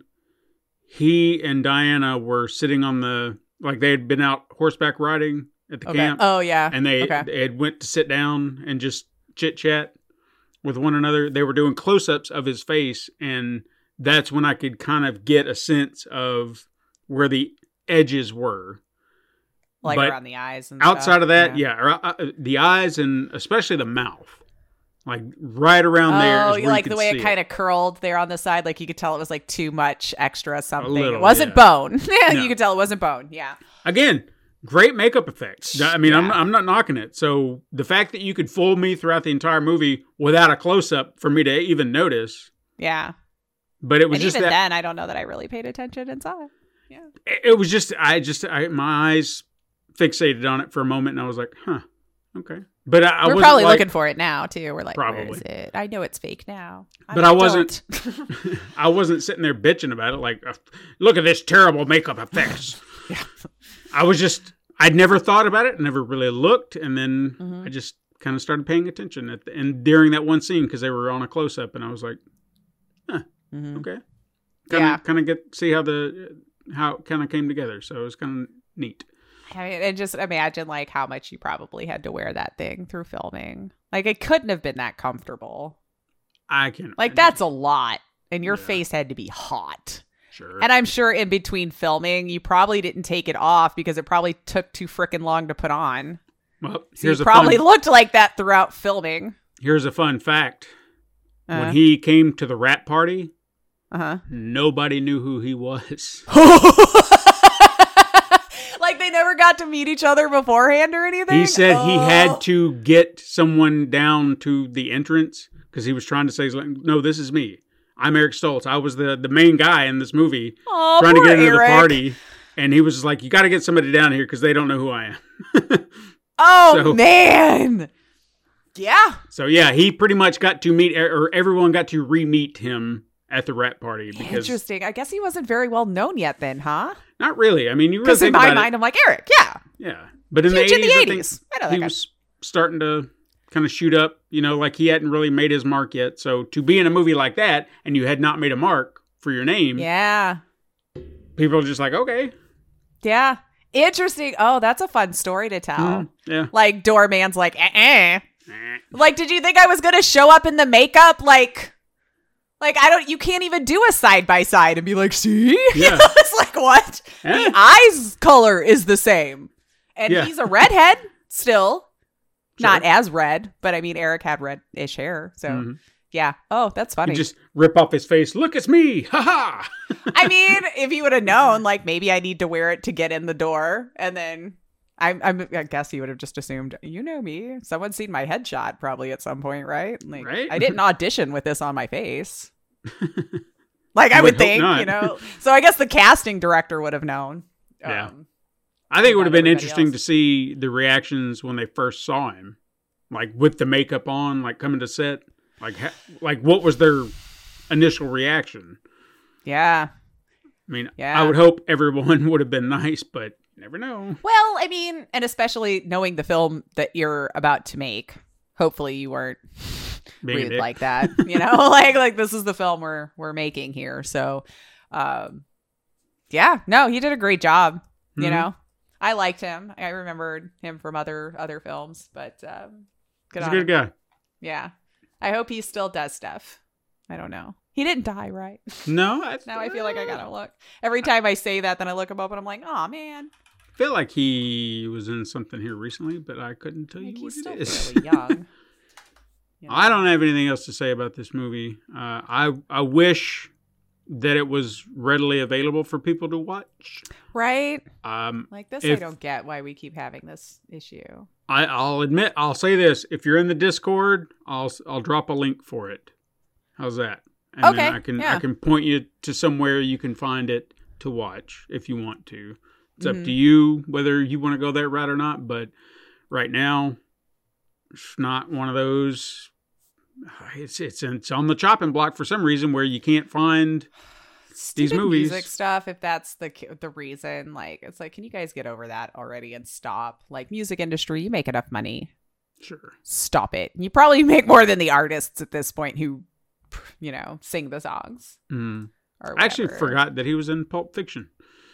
he and Diana were sitting on they had been out horseback riding at the camp. Oh, yeah. And they had went to sit down and just chit-chat with one another. They were doing close-ups of his face, and that's when I could kind of get a sense of where the edges were. Like around the eyes and outside stuff. of that, the eyes and especially the mouth. Like right around there. Oh, you like the way it kind of curled there on the side? Like you could tell it was like too much extra something. Little, it wasn't bone. No. You could tell it wasn't bone. Yeah. Again, great makeup effects. I mean, I'm not knocking it. So the fact that you could fool me throughout the entire movie without a close-up for me to even notice. Yeah. But it was and just even that, then, I don't know that I really paid attention and saw it. Yeah. It was just, my eyes fixated on it for a moment, and I was like, huh, okay. But we're probably looking for it now too. We're like, probably. Where is it? I know it's fake now. But I wasn't. I wasn't sitting there bitching about it. Like, look at this terrible makeup effects. Yeah. I was just. I'd never thought about it. Never really looked, and then I just kind of started paying attention and during that one scene because they were on a close up, and I was like, huh, okay. Kind of see how it kind of came together. So it was kind of neat. I mean, and just imagine like how much you probably had to wear that thing through filming. Like it couldn't have been that comfortable. I can like that's a lot, and your face had to be hot. Sure. And I'm sure in between filming, you probably didn't take it off because it probably took too freaking long to put on. Well, so you probably looked like that throughout filming. Here's a fun fact: when he came to the rap party, nobody knew who he was. Like they never got to meet each other beforehand or anything? He said he had to get someone down to the entrance because he was trying to say, no, this is me. I'm Eric Stoltz. I was the main guy in this movie Oh, trying to poor get into Eric. the party. And he was just like, you got to get somebody down here because they don't know who I am. Oh, So- man. Yeah. So yeah, he pretty much got to meet, or everyone got to re-meet him at the rap party because Interesting. I guess he wasn't very well known yet then, huh? not really. I mean, you really Because in think my about mind, I'm like, Eric, yeah. it. Yeah, but in Huge the in the 80s, I think 80s. I know that he guy. was starting to kind of shoot up. You know, like he hadn't really made his mark yet. So to be in a movie like that and you had not made a mark for your name, Yeah. people are just like, okay, Yeah. Interesting. Oh, that's a fun story to tell. yeah. Like, doorman's like, Eh. Like, did you think I was going to show up in the makeup? Like, you can't even do a side by side and be like, see? Yeah. You know, it's like, what? Eh. The eyes color is the same. And Yeah. he's a redhead still. Sure. Not as red, but I mean, Eric had red-ish hair. So, Mhm. yeah. Oh, that's funny. You just rip off his face. Look, it's me. Ha ha. I mean, if he would have known, like, maybe I need to wear it to get in the door. And then I guess he would have just assumed, you know me. Someone's seen my headshot probably at some point, right? Like, Right? I didn't audition with this on my face. Like, I You would would hope think, not. you know. So I guess the casting director would have known. Yeah. I think it would have Not been everybody interesting else. to see the reactions when they first saw him, like with the makeup on, like coming to set, like what was their initial reaction? Yeah. I mean, Yeah. I would hope everyone would have been nice, but you never know. Well, I mean, and especially knowing the film that you're about to make, hopefully you weren't Being a rude dick. like that, you know. like this is the film we're making here. So, yeah, no, he did a great job. You Mhm. know, I liked him. I remembered him from other films, but good He's a on good him. guy. Yeah, I hope he still does stuff. I don't know. He didn't die, right? No, Now I feel like I gotta look. Every time I say that, then I look him up and I'm like, oh man, I feel like he was in something here recently, but I couldn't tell like you what he's still it is. fairly young. You know? I don't have anything else to say about this movie. I wish that it was readily available for people to watch. Right? Um, Like this, If- I don't get why we keep having this issue. I'll admit, I'll say this: if you're in the Discord, I'll drop a link for it. How's that? And Okay, then I can point you to somewhere you can find it to watch if you want to. It's up to you whether you want to go that route or not. But right now, it's not one of those. It's on the chopping block for some reason where you can't find these Stupid movies. music stuff, if that's the reason, like, it's like, can you guys get over that already and stop? Like, music industry, you make enough money. Sure. Stop it. You probably make more than the artists at this point who, you know, sing the songs. Mm. Or I actually whatever. forgot that he was in Pulp Fiction.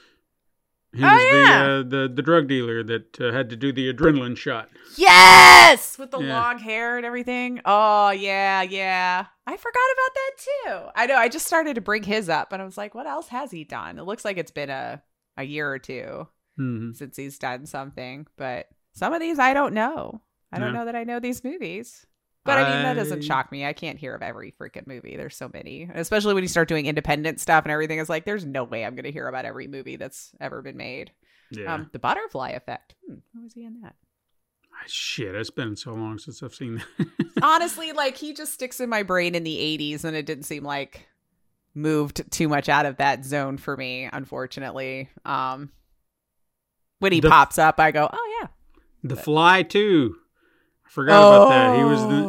He Oh, was yeah. the drug dealer that had to do the adrenaline shot. Yes! With the Yeah. long hair and everything. Oh, yeah. I forgot about that too. I know. I just started to bring his up and I was like, what else has he done? It looks like it's been a year or two Hmm. since he's done something. But some of these I don't know. I don't Yeah. know that I know these movies. But I mean, that doesn't I- shock me. I can't hear of every freaking movie. There's so many. Especially when you start doing independent stuff and everything. It's like, there's no way I'm going to hear about every movie that's ever been made. Yeah. The Butterfly Effect. Who was he in that? Shit, it's been so long since I've seen that. Honestly, like, he just sticks in my brain in the 80s, and it didn't seem like moved too much out of that zone for me, unfortunately. When he pops up, I go, oh, yeah. The Fly too. I forgot about that. He was Oh.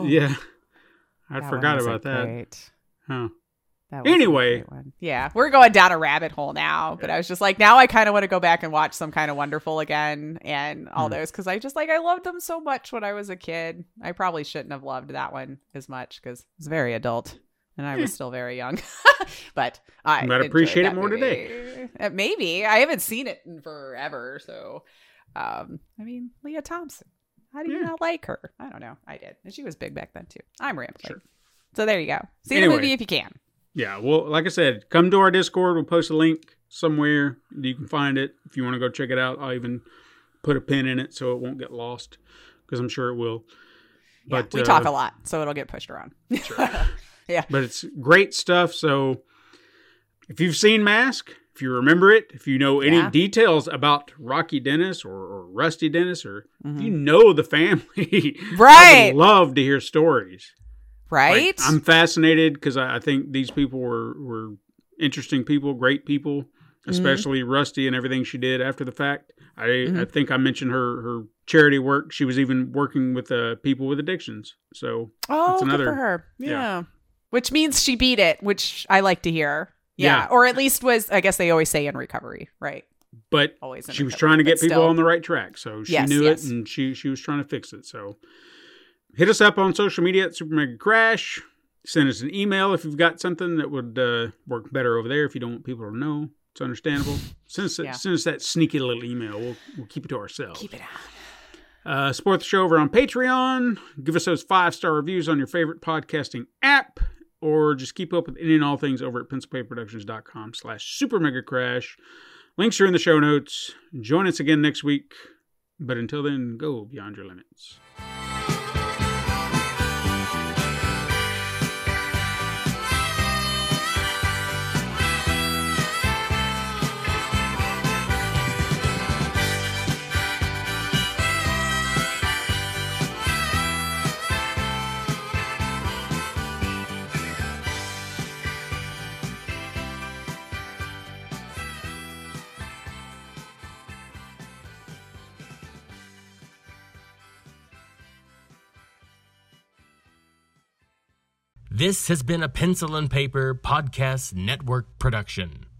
I That forgot one wasn't about that. great. Huh. That wasn't a Anyway. great one. Yeah, we're going down a rabbit hole now, but I was just like, now I kind of want to go back and watch Some Kind of Wonderful again and all those, because I loved them so much when I was a kid. I probably shouldn't have loved that one as much because it was very adult and I was still very young. But I You might enjoyed appreciate that it more movie. Maybe. I haven't seen it in forever, so I mean, Leah Thompson. How do you Yeah. not like her? I don't know. I did. And she was big back then too. I'm rambling. Sure. So there you go. See Anyway. the movie if you can. Yeah, well, like I said, come to our Discord. We'll post a link somewhere. You can find it. If you want to go check it out, I'll even put a pin in it so it won't get lost, because I'm sure it will. Yeah, But we talk a lot, so it'll get pushed around. Yeah. But it's great stuff. So if you've seen Mask, if you remember it, if you know any Yeah. details about Rocky Dennis or Rusty Dennis, or if you know the family, I Right. would love to hear stories. right? I'm fascinated because I think these people were interesting people, great people, especially Rusty and everything she did after the fact. I think I mentioned her charity work. She was even working with people with addictions. So Oh, it's another, good for her. yeah. Yeah. Which means she beat it, which I like to hear. Yeah. Yeah. Or at least was, I guess they always say in recovery, right? But Always in she was recovery, trying to but get people still. on the right track. So she Yes, knew yes. it, and she was trying to fix it. So hit us up on social media at Super Mega Crash. Send us an email if you've got something that would work better over there. If you don't want people to know, it's understandable. Send us that sneaky little email. We'll keep it to ourselves. Keep it out. Support the show over on Patreon. Give us those 5-star reviews on your favorite podcasting app, or just keep up with any and all things over at pencilpaperproductions.com/Super Mega Crash. Links are in the show notes. Join us again next week. But until then, go beyond your limits. This has been a Pencil and Paper Podcast Network production.